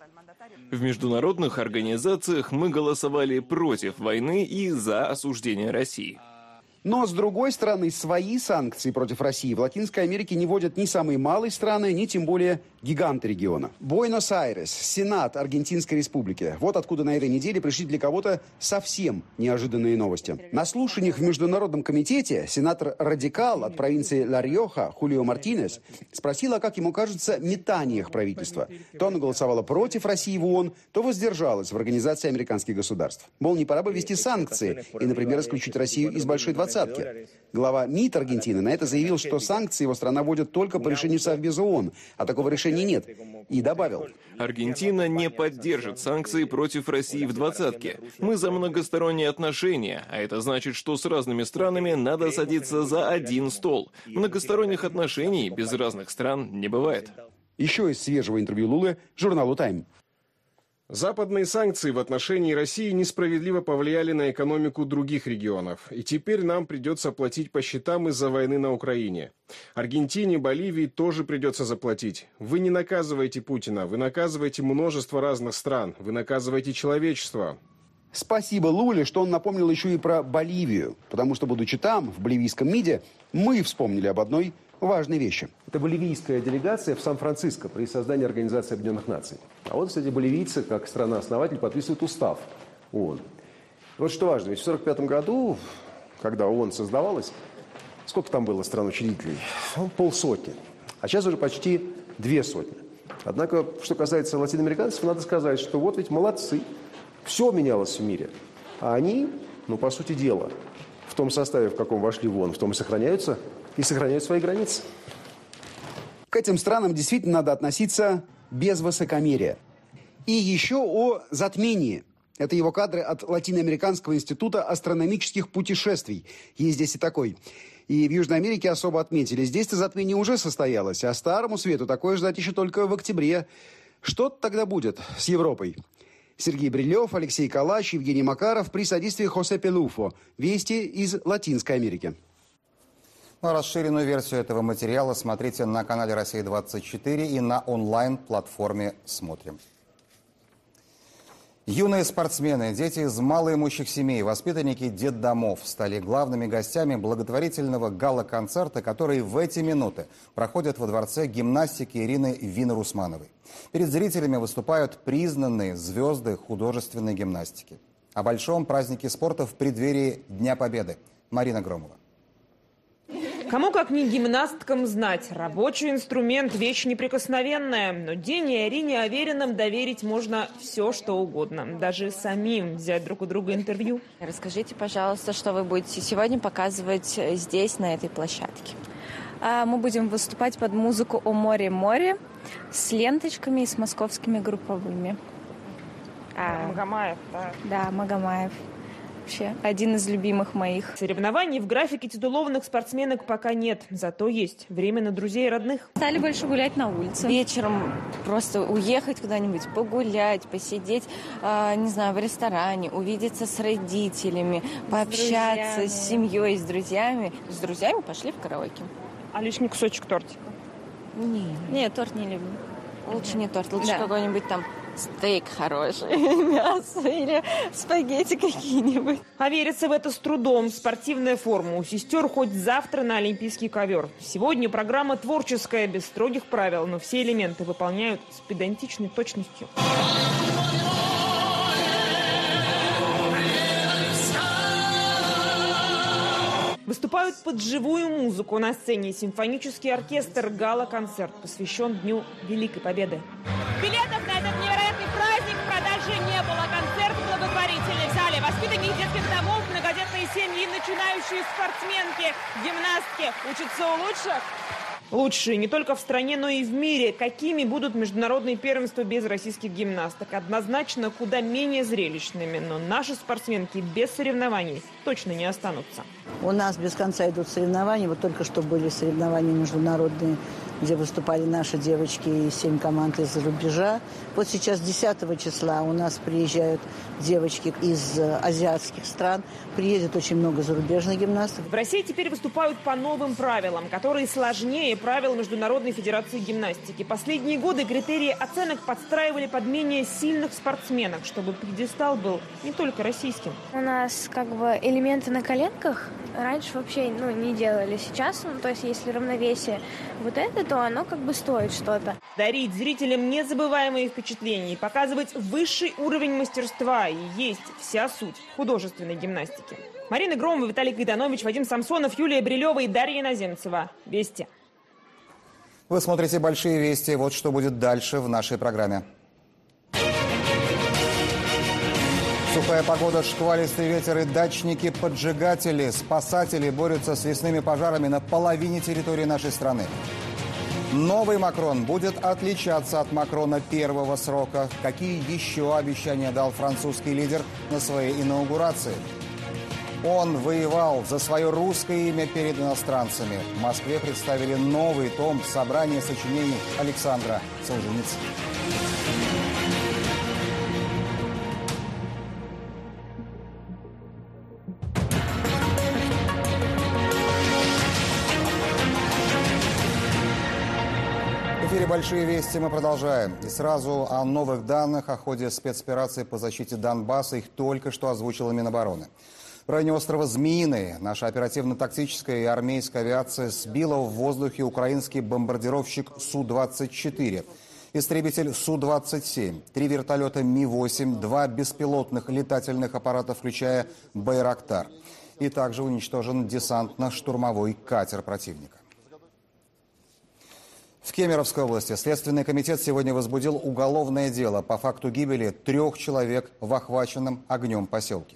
[SPEAKER 15] В международных организациях мы голосовали против войны и за осуждение России.
[SPEAKER 9] Но, с другой стороны, свои санкции против России в Латинской Америке не вводят ни самые малые страны, ни тем более гиганты региона. Буэнос-Айрес, Сенат Аргентинской Республики. Вот откуда на этой неделе пришли для кого-то совсем неожиданные новости. На слушаниях в Международном комитете сенатор-радикал от провинции Ла-Рьоха Хулио Мартинес спросила, как ему кажется, метаниях правительства. То она голосовала против России в ООН, то воздержалась в Организации американских государств. Мол, не пора бы ввести санкции и, например, исключить Россию из Большой Двадцатки. Глава МИД Аргентины на это заявил, что санкции его страна вводит только по решению Совбеза ООН, а такого решения нет. И добавил:
[SPEAKER 15] Аргентина не поддержит санкции против России в двадцатке. Мы за многосторонние отношения, а это значит, что с разными странами надо садиться за один стол. Многосторонних отношений без разных стран не бывает.
[SPEAKER 9] Еще из свежего интервью Лулы журналу «Тайм».
[SPEAKER 13] Западные санкции в отношении России несправедливо повлияли на экономику других регионов. И теперь нам придется платить по счетам из-за войны на Украине. Аргентине, Боливии тоже придется заплатить. Вы не наказываете Путина, вы наказываете множество разных стран, вы наказываете человечество.
[SPEAKER 9] Спасибо Луле, что он напомнил еще и про Боливию. Потому что, будучи там, в боливийском МИДе, мы вспомнили об одной важной вещи.
[SPEAKER 12] Это боливийская делегация в Сан-Франциско при создании Организации Объединенных Наций. А вот, кстати, боливийцы, как страна-основатель, подписывают устав ООН. Вот что важно, ведь в 1945 году, когда ООН создавалась, сколько там было стран-учредителей? 500. А сейчас уже почти 200. Однако, что касается латиноамериканцев, надо сказать, что вот ведь молодцы. Все менялось в мире. А они, по сути дела, в том составе, в каком вошли в ООН, в том и сохраняют свои границы.
[SPEAKER 9] К этим странам действительно надо относиться без высокомерия. И еще о затмении. Это его кадры от Латиноамериканского института астрономических путешествий. Есть здесь и такой. И в Южной Америке особо отметили. Здесь-то затмение уже состоялось, а Старому Свету такое ждать еще только в октябре. Что тогда будет с Европой? Сергей Брилев, Алексей Калач, Евгений Макаров при содействии Хосе Пелуфо. Вести из Латинской Америки.
[SPEAKER 1] Расширенную версию этого материала смотрите на канале «Россия-24» и на онлайн-платформе «Смотрим». Юные спортсмены, дети из малоимущих семей, воспитанники детдомов стали главными гостями благотворительного гала-концерта, который в эти минуты проходит во Дворце гимнастики Ирины Винер-Усмановой. Перед зрителями выступают признанные звезды художественной гимнастики. О большом празднике спорта в преддверии Дня Победы. Марина Громова.
[SPEAKER 3] Кому, как не гимнасткам, знать. Рабочий инструмент – вещь неприкосновенная. Но Дене и Арине Авериным доверить можно все, что угодно. Даже самим взять друг у друга интервью.
[SPEAKER 8] Расскажите, пожалуйста, что вы будете сегодня показывать здесь, на этой площадке? Мы будем выступать под музыку «О море-море» с ленточками и с московскими групповыми.
[SPEAKER 3] Магомаев, да?
[SPEAKER 8] Да, Магомаев. Вообще один из любимых моих.
[SPEAKER 3] Соревнований в графике титулованных спортсменок пока нет. Зато есть время на друзей и родных.
[SPEAKER 8] Стали больше гулять на улице. Вечером просто уехать куда-нибудь, погулять, посидеть, не знаю, в ресторане, увидеться с родителями, пообщаться с семьей, с друзьями. С друзьями пошли в караоке.
[SPEAKER 3] А лишний кусочек тортика?
[SPEAKER 8] Нет, торт не люблю. Лучше не торт, лучше какой-нибудь там стейк хороший, мясо или спагетти какие-нибудь.
[SPEAKER 3] А верится в это с трудом. Спортивная форма у сестер хоть завтра на олимпийский ковер. Сегодня программа творческая, без строгих правил, но все элементы выполняют с педантичной точностью. Выступают под живую музыку. На сцене симфонический оркестр «Гала-концерт» посвящен Дню Великой Победы.
[SPEAKER 11] Билетов на этот невероятный праздник в продаже не было. Концерт благотворители взяли воспитанники детских домов, многодетные семьи, начинающие спортсменки, гимнастки. Учатся у лучших?
[SPEAKER 3] Лучшие не только в стране, но и в мире. Какими будут международные первенства без российских гимнасток? Однозначно куда менее зрелищными. Но наши спортсменки без соревнований точно не останутся.
[SPEAKER 16] У нас без конца идут соревнования. Вот только что были соревнования международные где выступали наши девочки и 7 команд из-за рубежа. Вот сейчас 10 числа у нас приезжают девочки из азиатских стран. Приедет очень много зарубежных гимнастов.
[SPEAKER 3] В России теперь выступают по новым правилам, которые сложнее правил Международной федерации гимнастики. Последние годы критерии оценок подстраивали под менее сильных спортсменок, чтобы пьедестал был не только российским.
[SPEAKER 17] У нас элементы на коленках раньше вообще не делали. Сейчас, то есть если равновесие вот это, то оно стоит что-то.
[SPEAKER 3] Дарить зрителям незабываемые впечатления и показывать высший уровень мастерства и есть вся суть художественной гимнастики. Марина Громова, Виталий Кайтанович, Вадим Самсонов, Юлия Брилева и Дарья Иноземцева. Вести.
[SPEAKER 1] Вы смотрите «Большие вести». Вот что будет дальше в нашей программе. Сухая погода, шквалистый ветер и дачники-поджигатели, спасатели борются с лесными пожарами на половине территории нашей страны. Новый Макрон будет отличаться от Макрона первого срока. Какие еще обещания дал французский лидер на своей инаугурации? Он воевал за свое русское имя перед иностранцами. В Москве представили новый том собрания сочинений Александра Солженицына. В эфире «Большие вести» мы продолжаем. И сразу о новых данных о ходе спецоперации по защите Донбасса. Их только что озвучила Минобороны. В районе острова Змеиный наша оперативно-тактическая и армейская авиация сбила в воздухе украинский бомбардировщик Су-24, истребитель Су-27, 3 вертолета Ми-8, 2 беспилотных летательных аппарата, включая «Байрактар». И также уничтожен десантно-штурмовой катер противника. В Кемеровской области Следственный комитет сегодня возбудил уголовное дело по факту гибели 3 человек в охваченном огнем поселке.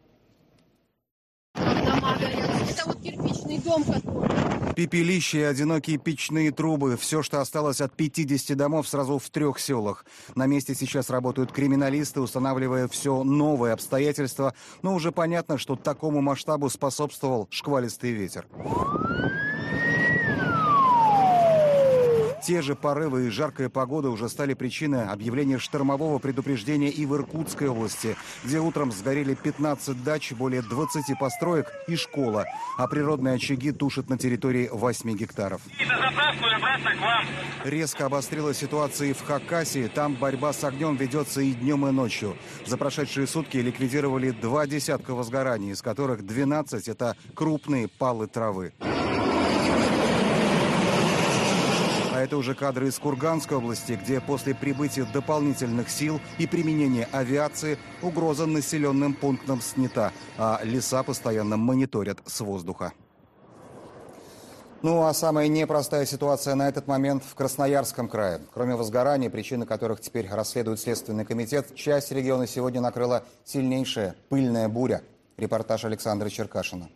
[SPEAKER 18] Это кирпичный дом, который...
[SPEAKER 1] Пепелище и одинокие печные трубы. Все, что осталось от 50 домов, сразу в 3 селах. На месте сейчас работают криминалисты, устанавливая все новые обстоятельства. Но уже понятно, что такому масштабу способствовал шквалистый ветер. Те же порывы и жаркая погода уже стали причиной объявления штормового предупреждения и в Иркутской области, где утром сгорели 15 дач, более 20 построек и школа, а природные очаги тушат на территории 8 гектаров. Резко обострилась ситуация и в Хакасии. Там борьба с огнем ведется и днем, и ночью. За прошедшие сутки ликвидировали 2 десятка возгораний, из которых 12 – это крупные палы травы. А это уже кадры из Курганской области, где после прибытия дополнительных сил и применения авиации угроза населенным пунктам снята, а леса постоянно мониторят с воздуха. Ну а самая непростая ситуация на этот момент в Красноярском крае. Кроме возгораний, причины которых теперь расследует Следственный комитет, часть региона сегодня накрыла сильнейшая пыльная буря. Репортаж Александра Черкашина.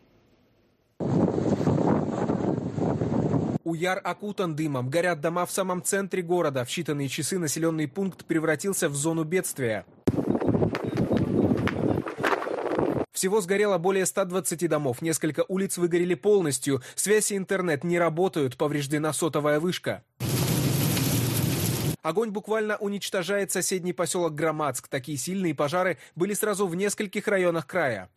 [SPEAKER 19] Уяр окутан дымом, горят дома в самом центре города. В считанные часы населенный пункт превратился в зону бедствия. Всего сгорело более 120 домов, несколько улиц выгорели полностью, связь и интернет не работают, повреждена сотовая вышка. Огонь буквально уничтожает соседний поселок Громадск. Такие сильные пожары были сразу в нескольких районах края.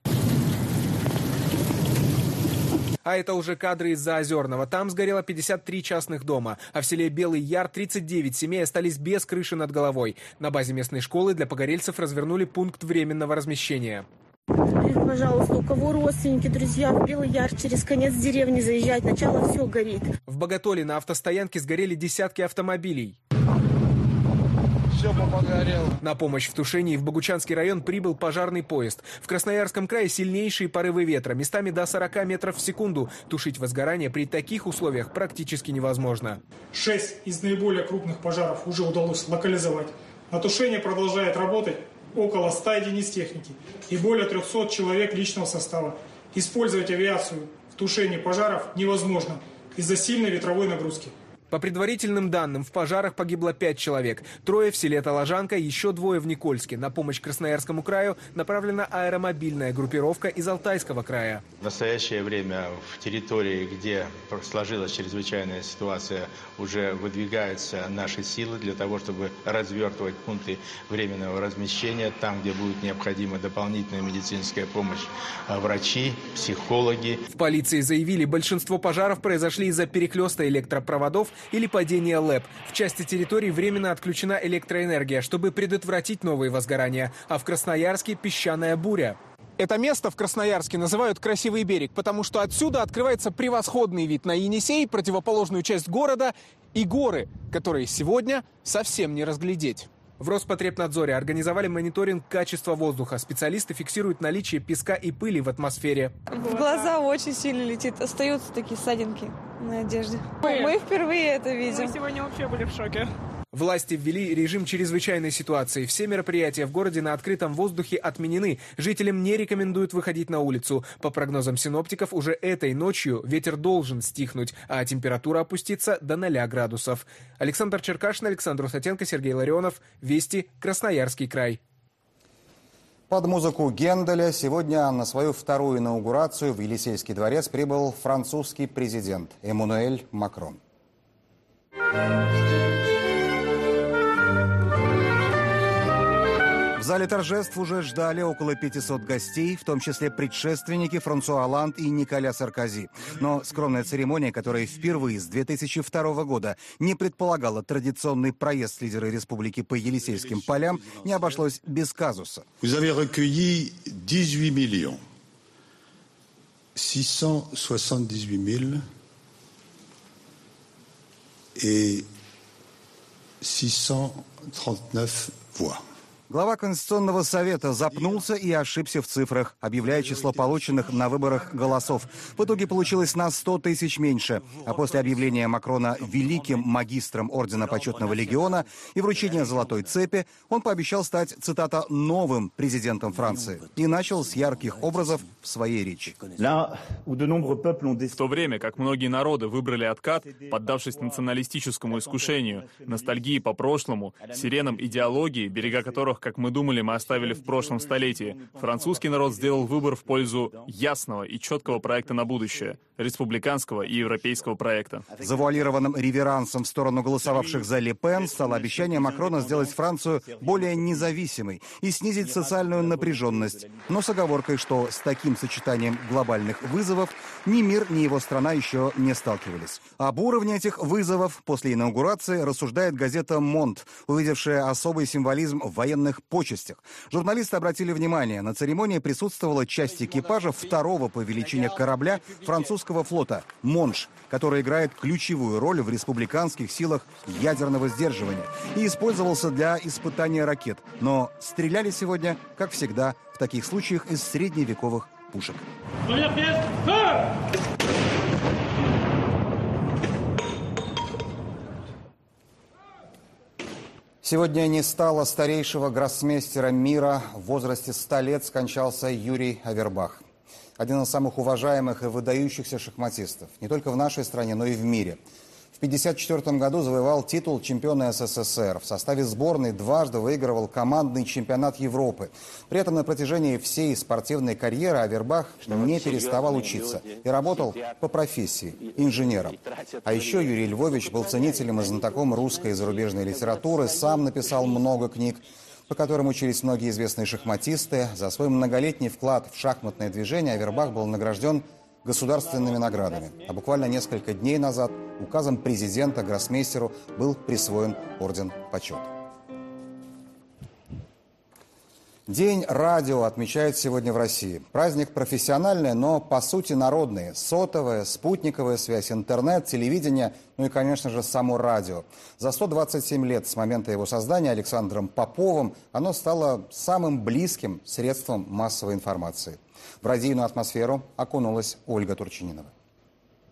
[SPEAKER 19] А это уже кадры из Заозерного. Там сгорело 53 частных дома, а в селе Белый Яр 39 семей остались без крыши над головой. На базе местной школы для погорельцев развернули пункт временного размещения.
[SPEAKER 18] Пожалуйста, у кого родственники, друзья, в Белый Яр через конец деревни заезжать, начало все горит.
[SPEAKER 19] В Боготоле на автостоянке сгорели десятки автомобилей.
[SPEAKER 18] Все погорело.
[SPEAKER 19] На помощь в тушении в Богучанский район прибыл пожарный поезд. В Красноярском крае сильнейшие порывы ветра, местами до 40 метров в секунду. Тушить возгорание при таких условиях практически невозможно.
[SPEAKER 20] 6 из наиболее крупных пожаров уже удалось локализовать. На тушение продолжает работать около 100 единиц техники и более 300 человек личного состава. Использовать авиацию в тушении пожаров невозможно из-за сильной ветровой нагрузки.
[SPEAKER 19] По предварительным данным, в пожарах погибло 5 человек. 3 в селе Таложанка, еще 2 в Никольске. На помощь Красноярскому краю направлена аэромобильная группировка из Алтайского края.
[SPEAKER 2] В настоящее время в территории, где сложилась чрезвычайная ситуация, уже выдвигаются наши силы для того, чтобы развертывать пункты временного размещения, там, где будет необходима дополнительная медицинская помощь, врачи, психологи.
[SPEAKER 19] В полиции заявили, большинство пожаров произошли из-за перехлеста электропроводов или падения ЛЭП. В части территории временно отключена электроэнергия, чтобы предотвратить новые возгорания. А в Красноярске песчаная буря. Это место в Красноярске называют «Красивый берег», потому что отсюда открывается превосходный вид на Енисей, противоположную часть города и горы, которые сегодня совсем не разглядеть. В Роспотребнадзоре организовали мониторинг качества воздуха. Специалисты фиксируют наличие песка и пыли в атмосфере.
[SPEAKER 4] В глаза очень сильно летит. Остаются такие ссадинки на одежде. Мы впервые это видим.
[SPEAKER 11] Мы сегодня вообще были в шоке.
[SPEAKER 19] Власти ввели режим чрезвычайной ситуации. Все мероприятия в городе на открытом воздухе отменены. Жителям не рекомендуют выходить на улицу. По прогнозам синоптиков, уже этой ночью ветер должен стихнуть, а температура опуститься до 0 градусов. Александр Черкашин, Александр Усатенко, Сергей Ларионов. Вести, Красноярский край.
[SPEAKER 1] Под музыку Генделя сегодня на свою вторую инаугурацию в Елисейский дворец прибыл французский президент Эммануэль Макрон. В зале торжеств уже ждали около 500 гостей, в том числе предшественники Франсуа Олланд и Николя Саркози. Но скромная церемония, которая впервые с 2002 года не предполагала традиционный проезд лидера республики по Елисейским полям, не обошлось без казуса.
[SPEAKER 7] Vous avez recueilli 18 millions 678 000 et 639 voix.
[SPEAKER 1] Глава Конституционного совета запнулся и ошибся в цифрах, объявляя число полученных на выборах голосов. В итоге получилось на 100 тысяч меньше. А после объявления Макрона великим магистром Ордена Почетного Легиона и вручения золотой цепи, он пообещал стать, цитата, «новым президентом Франции». И начал с ярких образов в своей речи.
[SPEAKER 21] В то время как многие народы выбрали откат, поддавшись националистическому искушению, ностальгии по прошлому, сиренам идеологии, берега которых, как мы думали, мы оставили в прошлом столетии, французский народ сделал выбор в пользу ясного и четкого проекта на будущее, республиканского и европейского проекта.
[SPEAKER 1] Завуалированным реверансом в сторону голосовавших за Ле Пен стало обещание Макрона сделать Францию более независимой и снизить социальную напряженность, но с оговоркой, что с таким сочетанием глобальных вызовов ни мир, ни его страна еще не сталкивались. Об уровне этих вызовов после инаугурации рассуждает газета «Монт», увидевшая особый символизм в военных почестях. Журналисты обратили внимание, на церемонии присутствовала часть экипажа второго по величине корабля французского флота «Монш», который играет ключевую роль в республиканских силах ядерного сдерживания и использовался для испытания ракет. Но стреляли сегодня, как всегда, в таких случаях из средневековых пушек. Сегодня не стало старейшего гроссмейстера мира. В возрасте 100 лет скончался Юрий Авербах. Один из самых уважаемых и выдающихся шахматистов. Не только в нашей стране, но и в мире. В 1954 году завоевал титул чемпиона СССР. В составе сборной дважды выигрывал командный чемпионат Европы. При этом на протяжении всей спортивной карьеры Авербах не переставал учиться и работал по профессии – инженером. А еще Юрий Львович был ценителем и знатоком русской и зарубежной литературы, сам написал много книг, по которым учились многие известные шахматисты. За свой многолетний вклад в шахматное движение Авербах был награжден государственными наградами. А буквально несколько дней назад указом президента гроссмейстеру был присвоен орден почета. День радио отмечают сегодня в России. Праздник профессиональный, но по сути народный. Сотовая, спутниковая связь, интернет, телевидение, ну и, конечно же, само радио. За 127 лет с момента его создания Александром Поповым оно стало самым близким средством массовой информации. В радийную атмосферу окунулась Ольга Турчининова.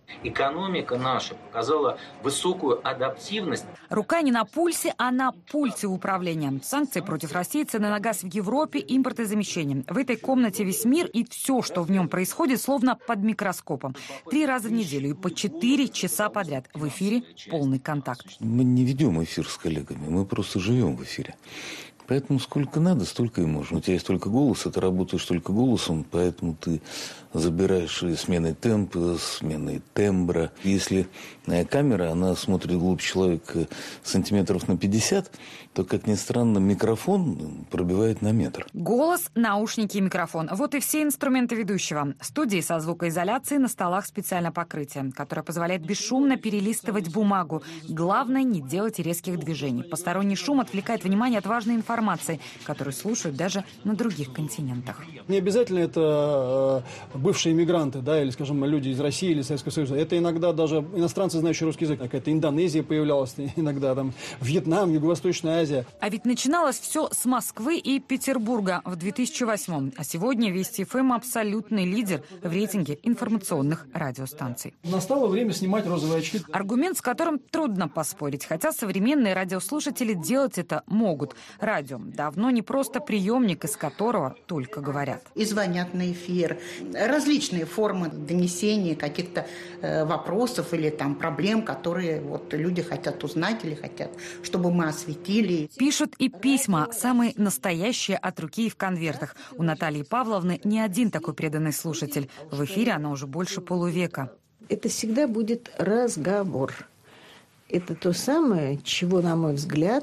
[SPEAKER 5] Экономика наша показала высокую адаптивность.
[SPEAKER 22] Рука не на пульсе, а на пульсе управления. Санкции против России, цены на газ в Европе, импортозамещение. В этой комнате весь мир и все, что в нем происходит, словно под микроскопом. 3 раза в неделю и по 4 часа подряд. В эфире полный контакт.
[SPEAKER 23] Мы не ведем эфир с коллегами, мы просто живем в эфире. Поэтому сколько надо, столько и можно. У тебя есть только голос, ты работаешь только голосом, поэтому ты забираешь сменой темпа, сменой тембра. Если камера, она смотрит глубь человека сантиметров на 50, то, как ни странно, микрофон пробивает на метр.
[SPEAKER 22] Голос, наушники и микрофон. Вот и все инструменты ведущего. Студии со звукоизоляцией, на столах специальное покрытие, которое позволяет бесшумно перелистывать бумагу. Главное, не делать резких движений. Посторонний шум отвлекает внимание от важной информации, которую слушают даже на других континентах.
[SPEAKER 24] Не обязательно это бывшие иммигранты, да, или, скажем, люди из России или Советского Союза. Это иногда даже иностранцы, знающие русский язык. Какая-то Индонезия появлялась иногда, там, Вьетнам, Юго-Восточная Азия.
[SPEAKER 22] А ведь начиналось все с Москвы и Петербурга в 2008-м. А сегодня Вести ФМ абсолютный лидер в рейтинге информационных радиостанций.
[SPEAKER 24] Настало время снимать розовые очки.
[SPEAKER 22] Аргумент, с которым трудно поспорить, хотя современные радиослушатели делать это могут. Радио давно не просто приемник, из которого только говорят.
[SPEAKER 25] И звонят на эфир. Различные формы донесения каких-то вопросов или там проблем, которые вот люди хотят узнать или хотят, чтобы мы осветили.
[SPEAKER 22] Пишут и письма, самые настоящие от руки и в конвертах. У Натальи Павловны не один такой преданный слушатель. В эфире она уже больше полувека.
[SPEAKER 26] Это всегда будет разговор. Это то самое, чего, на мой взгляд,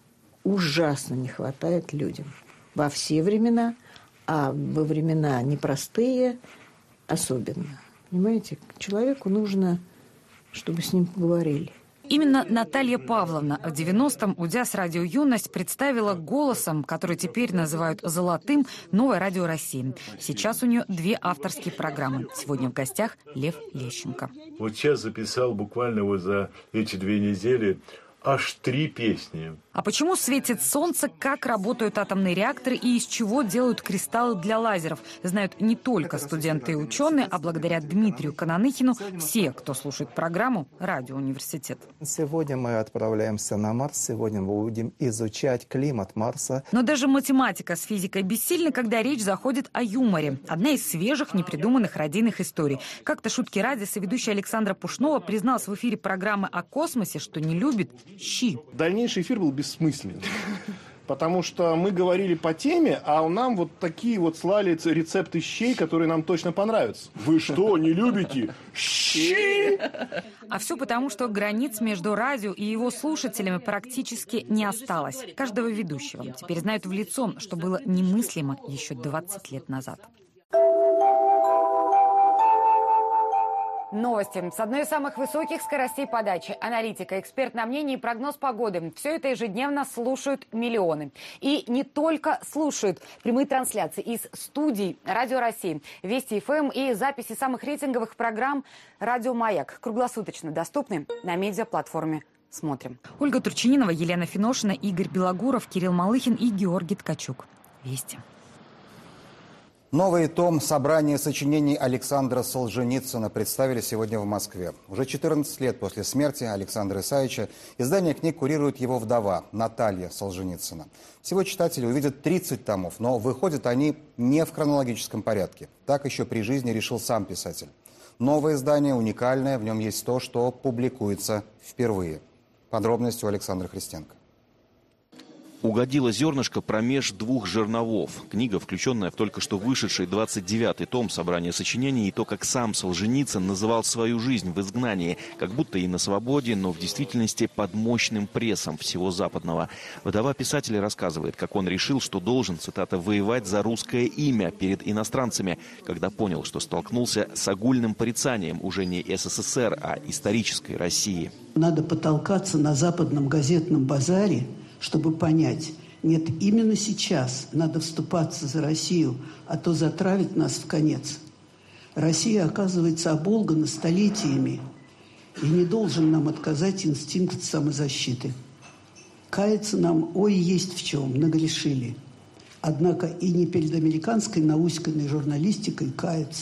[SPEAKER 26] ужасно не хватает людям. Во все времена, а во времена непростые особенно. Понимаете, человеку нужно, чтобы с ним поговорили.
[SPEAKER 22] Именно Наталья Павловна в 90-м, уйдя с радио «Юность», представила голосом, который теперь называют «золотым», новое радио России. Сейчас у нее 2 авторские программы. Сегодня в гостях Лев Лещенко.
[SPEAKER 27] Вот сейчас записал буквально вот за эти 2 недели аж 3 песни.
[SPEAKER 22] А почему светит солнце, как работают атомные реакторы и из чего делают кристаллы для лазеров, знают не только студенты и ученые, а благодаря Дмитрию Кананыхину все, кто слушает программу «Радио Университет».
[SPEAKER 28] Сегодня мы отправляемся на Марс, сегодня мы будем изучать климат Марса.
[SPEAKER 22] Но даже математика с физикой бессильны, когда речь заходит о юморе. Одна из свежих, непридуманных радийных историй. Как-то шутки ради соведущая Александра Пушнова призналась в эфире программы о космосе, что не любит щи.
[SPEAKER 29] Дальнейший эфир был бессмысленен. Потому что мы говорили по теме, а нам вот такие вот слали рецепты щей, которые нам точно понравятся. Вы что, не любите щи?
[SPEAKER 22] А все потому, что границ между радио и его слушателями практически не осталось. Каждого ведущего теперь знают в лицо, что было немыслимо еще 20 лет назад.
[SPEAKER 30] Новости. С одной из самых высоких скоростей подачи. Аналитика, экспертное мнение и прогноз погоды. Все это ежедневно слушают миллионы. И не только слушают. Прямые трансляции из студий Радио России, Вести ФМ и записи самых рейтинговых программ Радио Маяк. Круглосуточно доступны на медиаплатформе. Смотрим.
[SPEAKER 22] Ольга Турчининова, Елена Финошина, Игорь Белогуров, Кирилл Малыхин и Георгий Ткачук. Вести.
[SPEAKER 1] Новый том собрания сочинений Александра Солженицына представили сегодня в Москве. Уже 14 лет после смерти Александра Исаевича издание книг курирует его вдова Наталья Солженицына. Всего читатели увидят 30 томов, но выходят они не в хронологическом порядке. Так еще при жизни решил сам писатель. Новое издание уникальное, в нем есть то, что публикуется впервые. Подробности у Александра Христенко.
[SPEAKER 31] Угодило зернышко промеж 2 жерновов. Книга, включенная в только что вышедший 29-й том собрания сочинений, и то, как сам Солженицын называл свою жизнь в изгнании, как будто и на свободе, но в действительности под мощным прессом всего западного. Вдова писателя рассказывает, как он решил, что должен, цитата, «воевать за русское имя перед иностранцами», когда понял, что столкнулся с огульным порицанием уже не СССР, а исторической России.
[SPEAKER 32] Надо потолкаться на западном газетном базаре, чтобы понять, нет, именно сейчас надо вступаться за Россию, а то затравит нас в конец. Россия, оказывается, оболгана столетиями, и не должен нам отказать инстинкт самозащиты. Каяться нам, ой, есть в чем, нагрешили. Однако и не перед американской науськанной журналистикой каяться.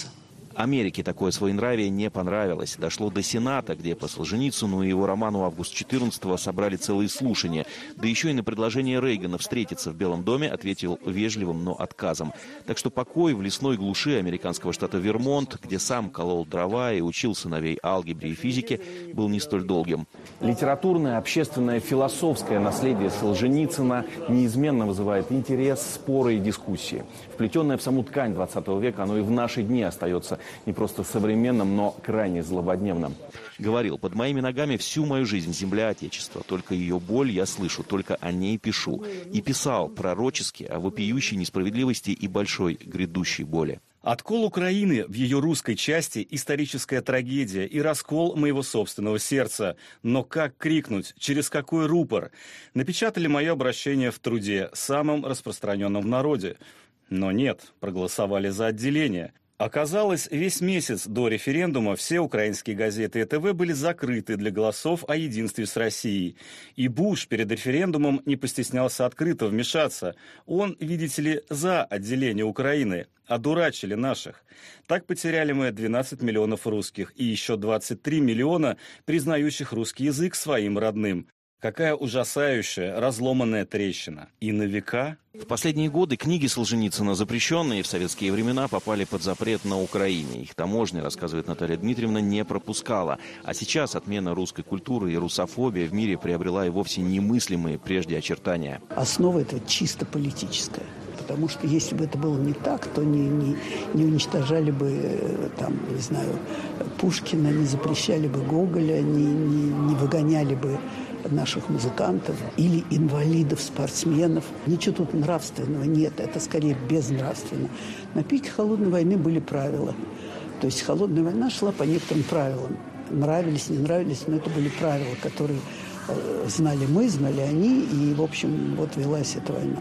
[SPEAKER 31] Америке такое своенравие не понравилось. Дошло до Сената, где по Солженицыну и его роману «Август 14-го» собрали целые слушания. Да еще и на предложение Рейгана встретиться в Белом доме ответил вежливым, но отказом. Так что покой в лесной глуши американского штата Вермонт, где сам колол дрова и учил сыновей алгебре и физике, был не столь долгим.
[SPEAKER 3] Литературное, общественное, философское наследие Солженицына неизменно вызывает интерес, споры и дискуссии. Вплетенное в саму ткань 20 века, оно и в наши дни остается не просто современным, но крайне злободневным.
[SPEAKER 31] Говорил: под моими ногами всю мою жизнь земля Отечества. Только ее боль я слышу, только о ней пишу. И писал пророчески о вопиющей несправедливости и большой грядущей боли.
[SPEAKER 6] Откол Украины в ее русской части – историческая трагедия и раскол моего собственного сердца. Но как крикнуть? Через какой рупор? Напечатали мое обращение в «Труде», самым распространенным в народе. Но нет, проголосовали за отделение. Оказалось, весь месяц до референдума все украинские газеты и ТВ были закрыты для голосов о единстве с Россией. И Буш перед референдумом не постеснялся открыто вмешаться. Он, видите ли, за отделение Украины. Одурачили наших. Так потеряли мы 12 миллионов русских и еще 23 миллиона, признающих русский язык своим родным. Какая ужасающая, разломанная трещина. И на века...
[SPEAKER 31] В последние годы книги Солженицына, запрещенные в советские времена, попали под запрет на Украине. Их таможня, рассказывает Наталья Дмитриевна, не пропускала. А сейчас отмена русской культуры и русофобия в мире приобрела и вовсе немыслимые прежде очертания.
[SPEAKER 32] Основа этого чисто политическая. Потому что если бы это было не так, то не уничтожали бы, там, не знаю, Пушкина, не запрещали бы Гоголя, не выгоняли бы наших музыкантов или инвалидов, спортсменов. Ничего тут нравственного нет, это скорее безнравственно. На пике холодной войны были правила. То есть холодная война шла по некоторым правилам. Нравились, не нравились, но это были правила, которые знали мы, знали они, и, в общем, вот велась эта война.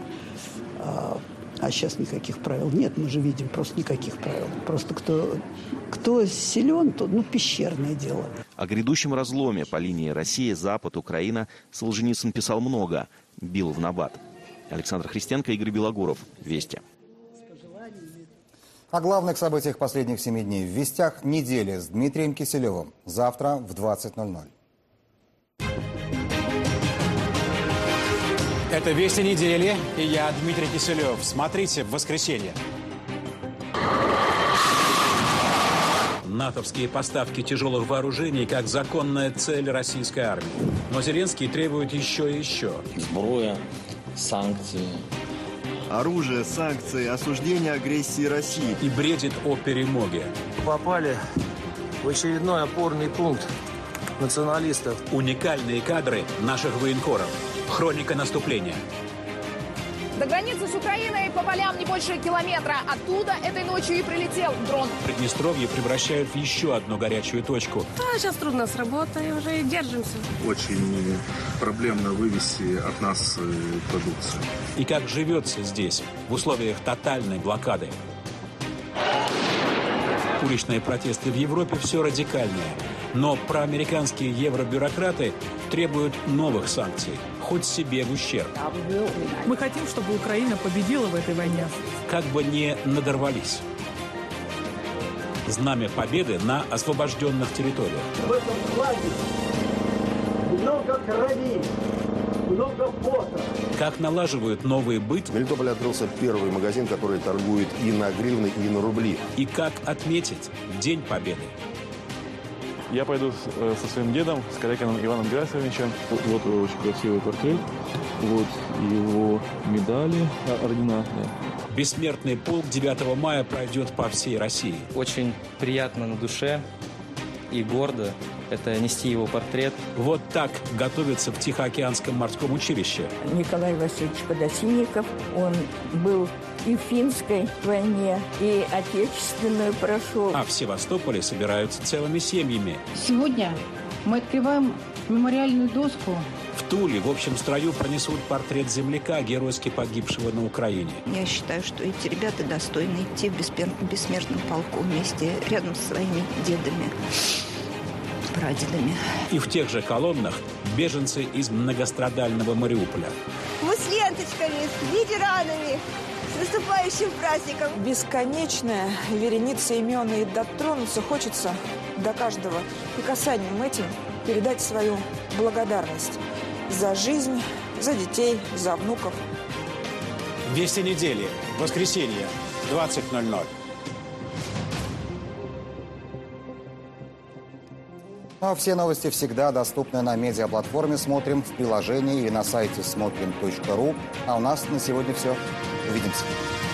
[SPEAKER 32] А сейчас никаких правил нет, мы же видим, просто никаких правил. Просто кто силен, то, пещерное дело.
[SPEAKER 31] О грядущем разломе по линии Россия-Запад, Украина Солженицын писал много, бил в набат. Александр Христенко, Игорь Белогоров. Вести.
[SPEAKER 1] О главных событиях последних 7 дней в «Вестях недели» с Дмитрием Киселевым. Завтра в 20:00.
[SPEAKER 8] Это «Вести недели», и я, Дмитрий Киселев. Смотрите в воскресенье.
[SPEAKER 9] натовские поставки тяжелых вооружений как законная цель российской армии. Но Зеленский требует еще и еще.
[SPEAKER 10] Сброя, санкции.
[SPEAKER 12] Оружие, санкции, осуждение агрессии России.
[SPEAKER 9] И бредит о перемоге.
[SPEAKER 13] Попали в очередной опорный пункт националистов.
[SPEAKER 9] Уникальные кадры наших военкоров. Хроника наступления.
[SPEAKER 11] До границы с Украиной по полям не больше километра. Оттуда этой ночью и прилетел дрон.
[SPEAKER 9] Приднестровье превращают в еще одну горячую точку.
[SPEAKER 14] Сейчас трудно с работой, уже и держимся.
[SPEAKER 15] Очень проблемно вывести от нас продукцию.
[SPEAKER 9] И как живется здесь, в условиях тотальной блокады. Уличные протесты в Европе все радикальнее. Но проамериканские евробюрократы требуют новых санкций. Хоть себе в ущерб.
[SPEAKER 14] Мы хотим, чтобы Украина победила в этой войне.
[SPEAKER 9] Как бы не надорвались. Знамя победы на освобожденных территориях.
[SPEAKER 16] В этом флаге много крови, много пота.
[SPEAKER 9] Как налаживают новый быт.
[SPEAKER 17] В Мелитополе открылся первый магазин, который торгует и на гривны, и на рубли.
[SPEAKER 9] И как отметить День Победы.
[SPEAKER 21] Я пойду со своим дедом, с Корякиным Иваном Герасимовичем. Вот очень красивый портрет. Вот его медали, ордена. Да.
[SPEAKER 9] Бессмертный полк 9 мая пройдет по всей России.
[SPEAKER 13] Очень приятно на душе и гордо это нести его портрет.
[SPEAKER 9] Вот так готовится в Тихоокеанском морском училище.
[SPEAKER 18] Николай Васильевич Подосинников, он был и в финской войне, и отечественную прошел.
[SPEAKER 9] А в Севастополе собираются целыми семьями.
[SPEAKER 33] Сегодня мы открываем мемориальную доску.
[SPEAKER 9] В Туле в общем строю пронесут портрет земляка, геройски погибшего на Украине.
[SPEAKER 25] Я считаю, что эти ребята достойны идти в бессмертном полку вместе, рядом со своими дедами, прадедами.
[SPEAKER 9] И в тех же колоннах беженцы из многострадального Мариуполя.
[SPEAKER 33] Мы с ленточками, с ветеранами,
[SPEAKER 2] С наступающим праздником!
[SPEAKER 4] Бесконечная вереница имен, и дотронуться хочется до каждого. И касанием этим передать свою благодарность за жизнь, за детей, за внуков.
[SPEAKER 8] Вести недели. Воскресенье. 20:00.
[SPEAKER 1] А все новости всегда доступны на медиаплатформе «Смотрим», в приложении и на сайте смотрим.ру. А у нас на сегодня все. Увидимся.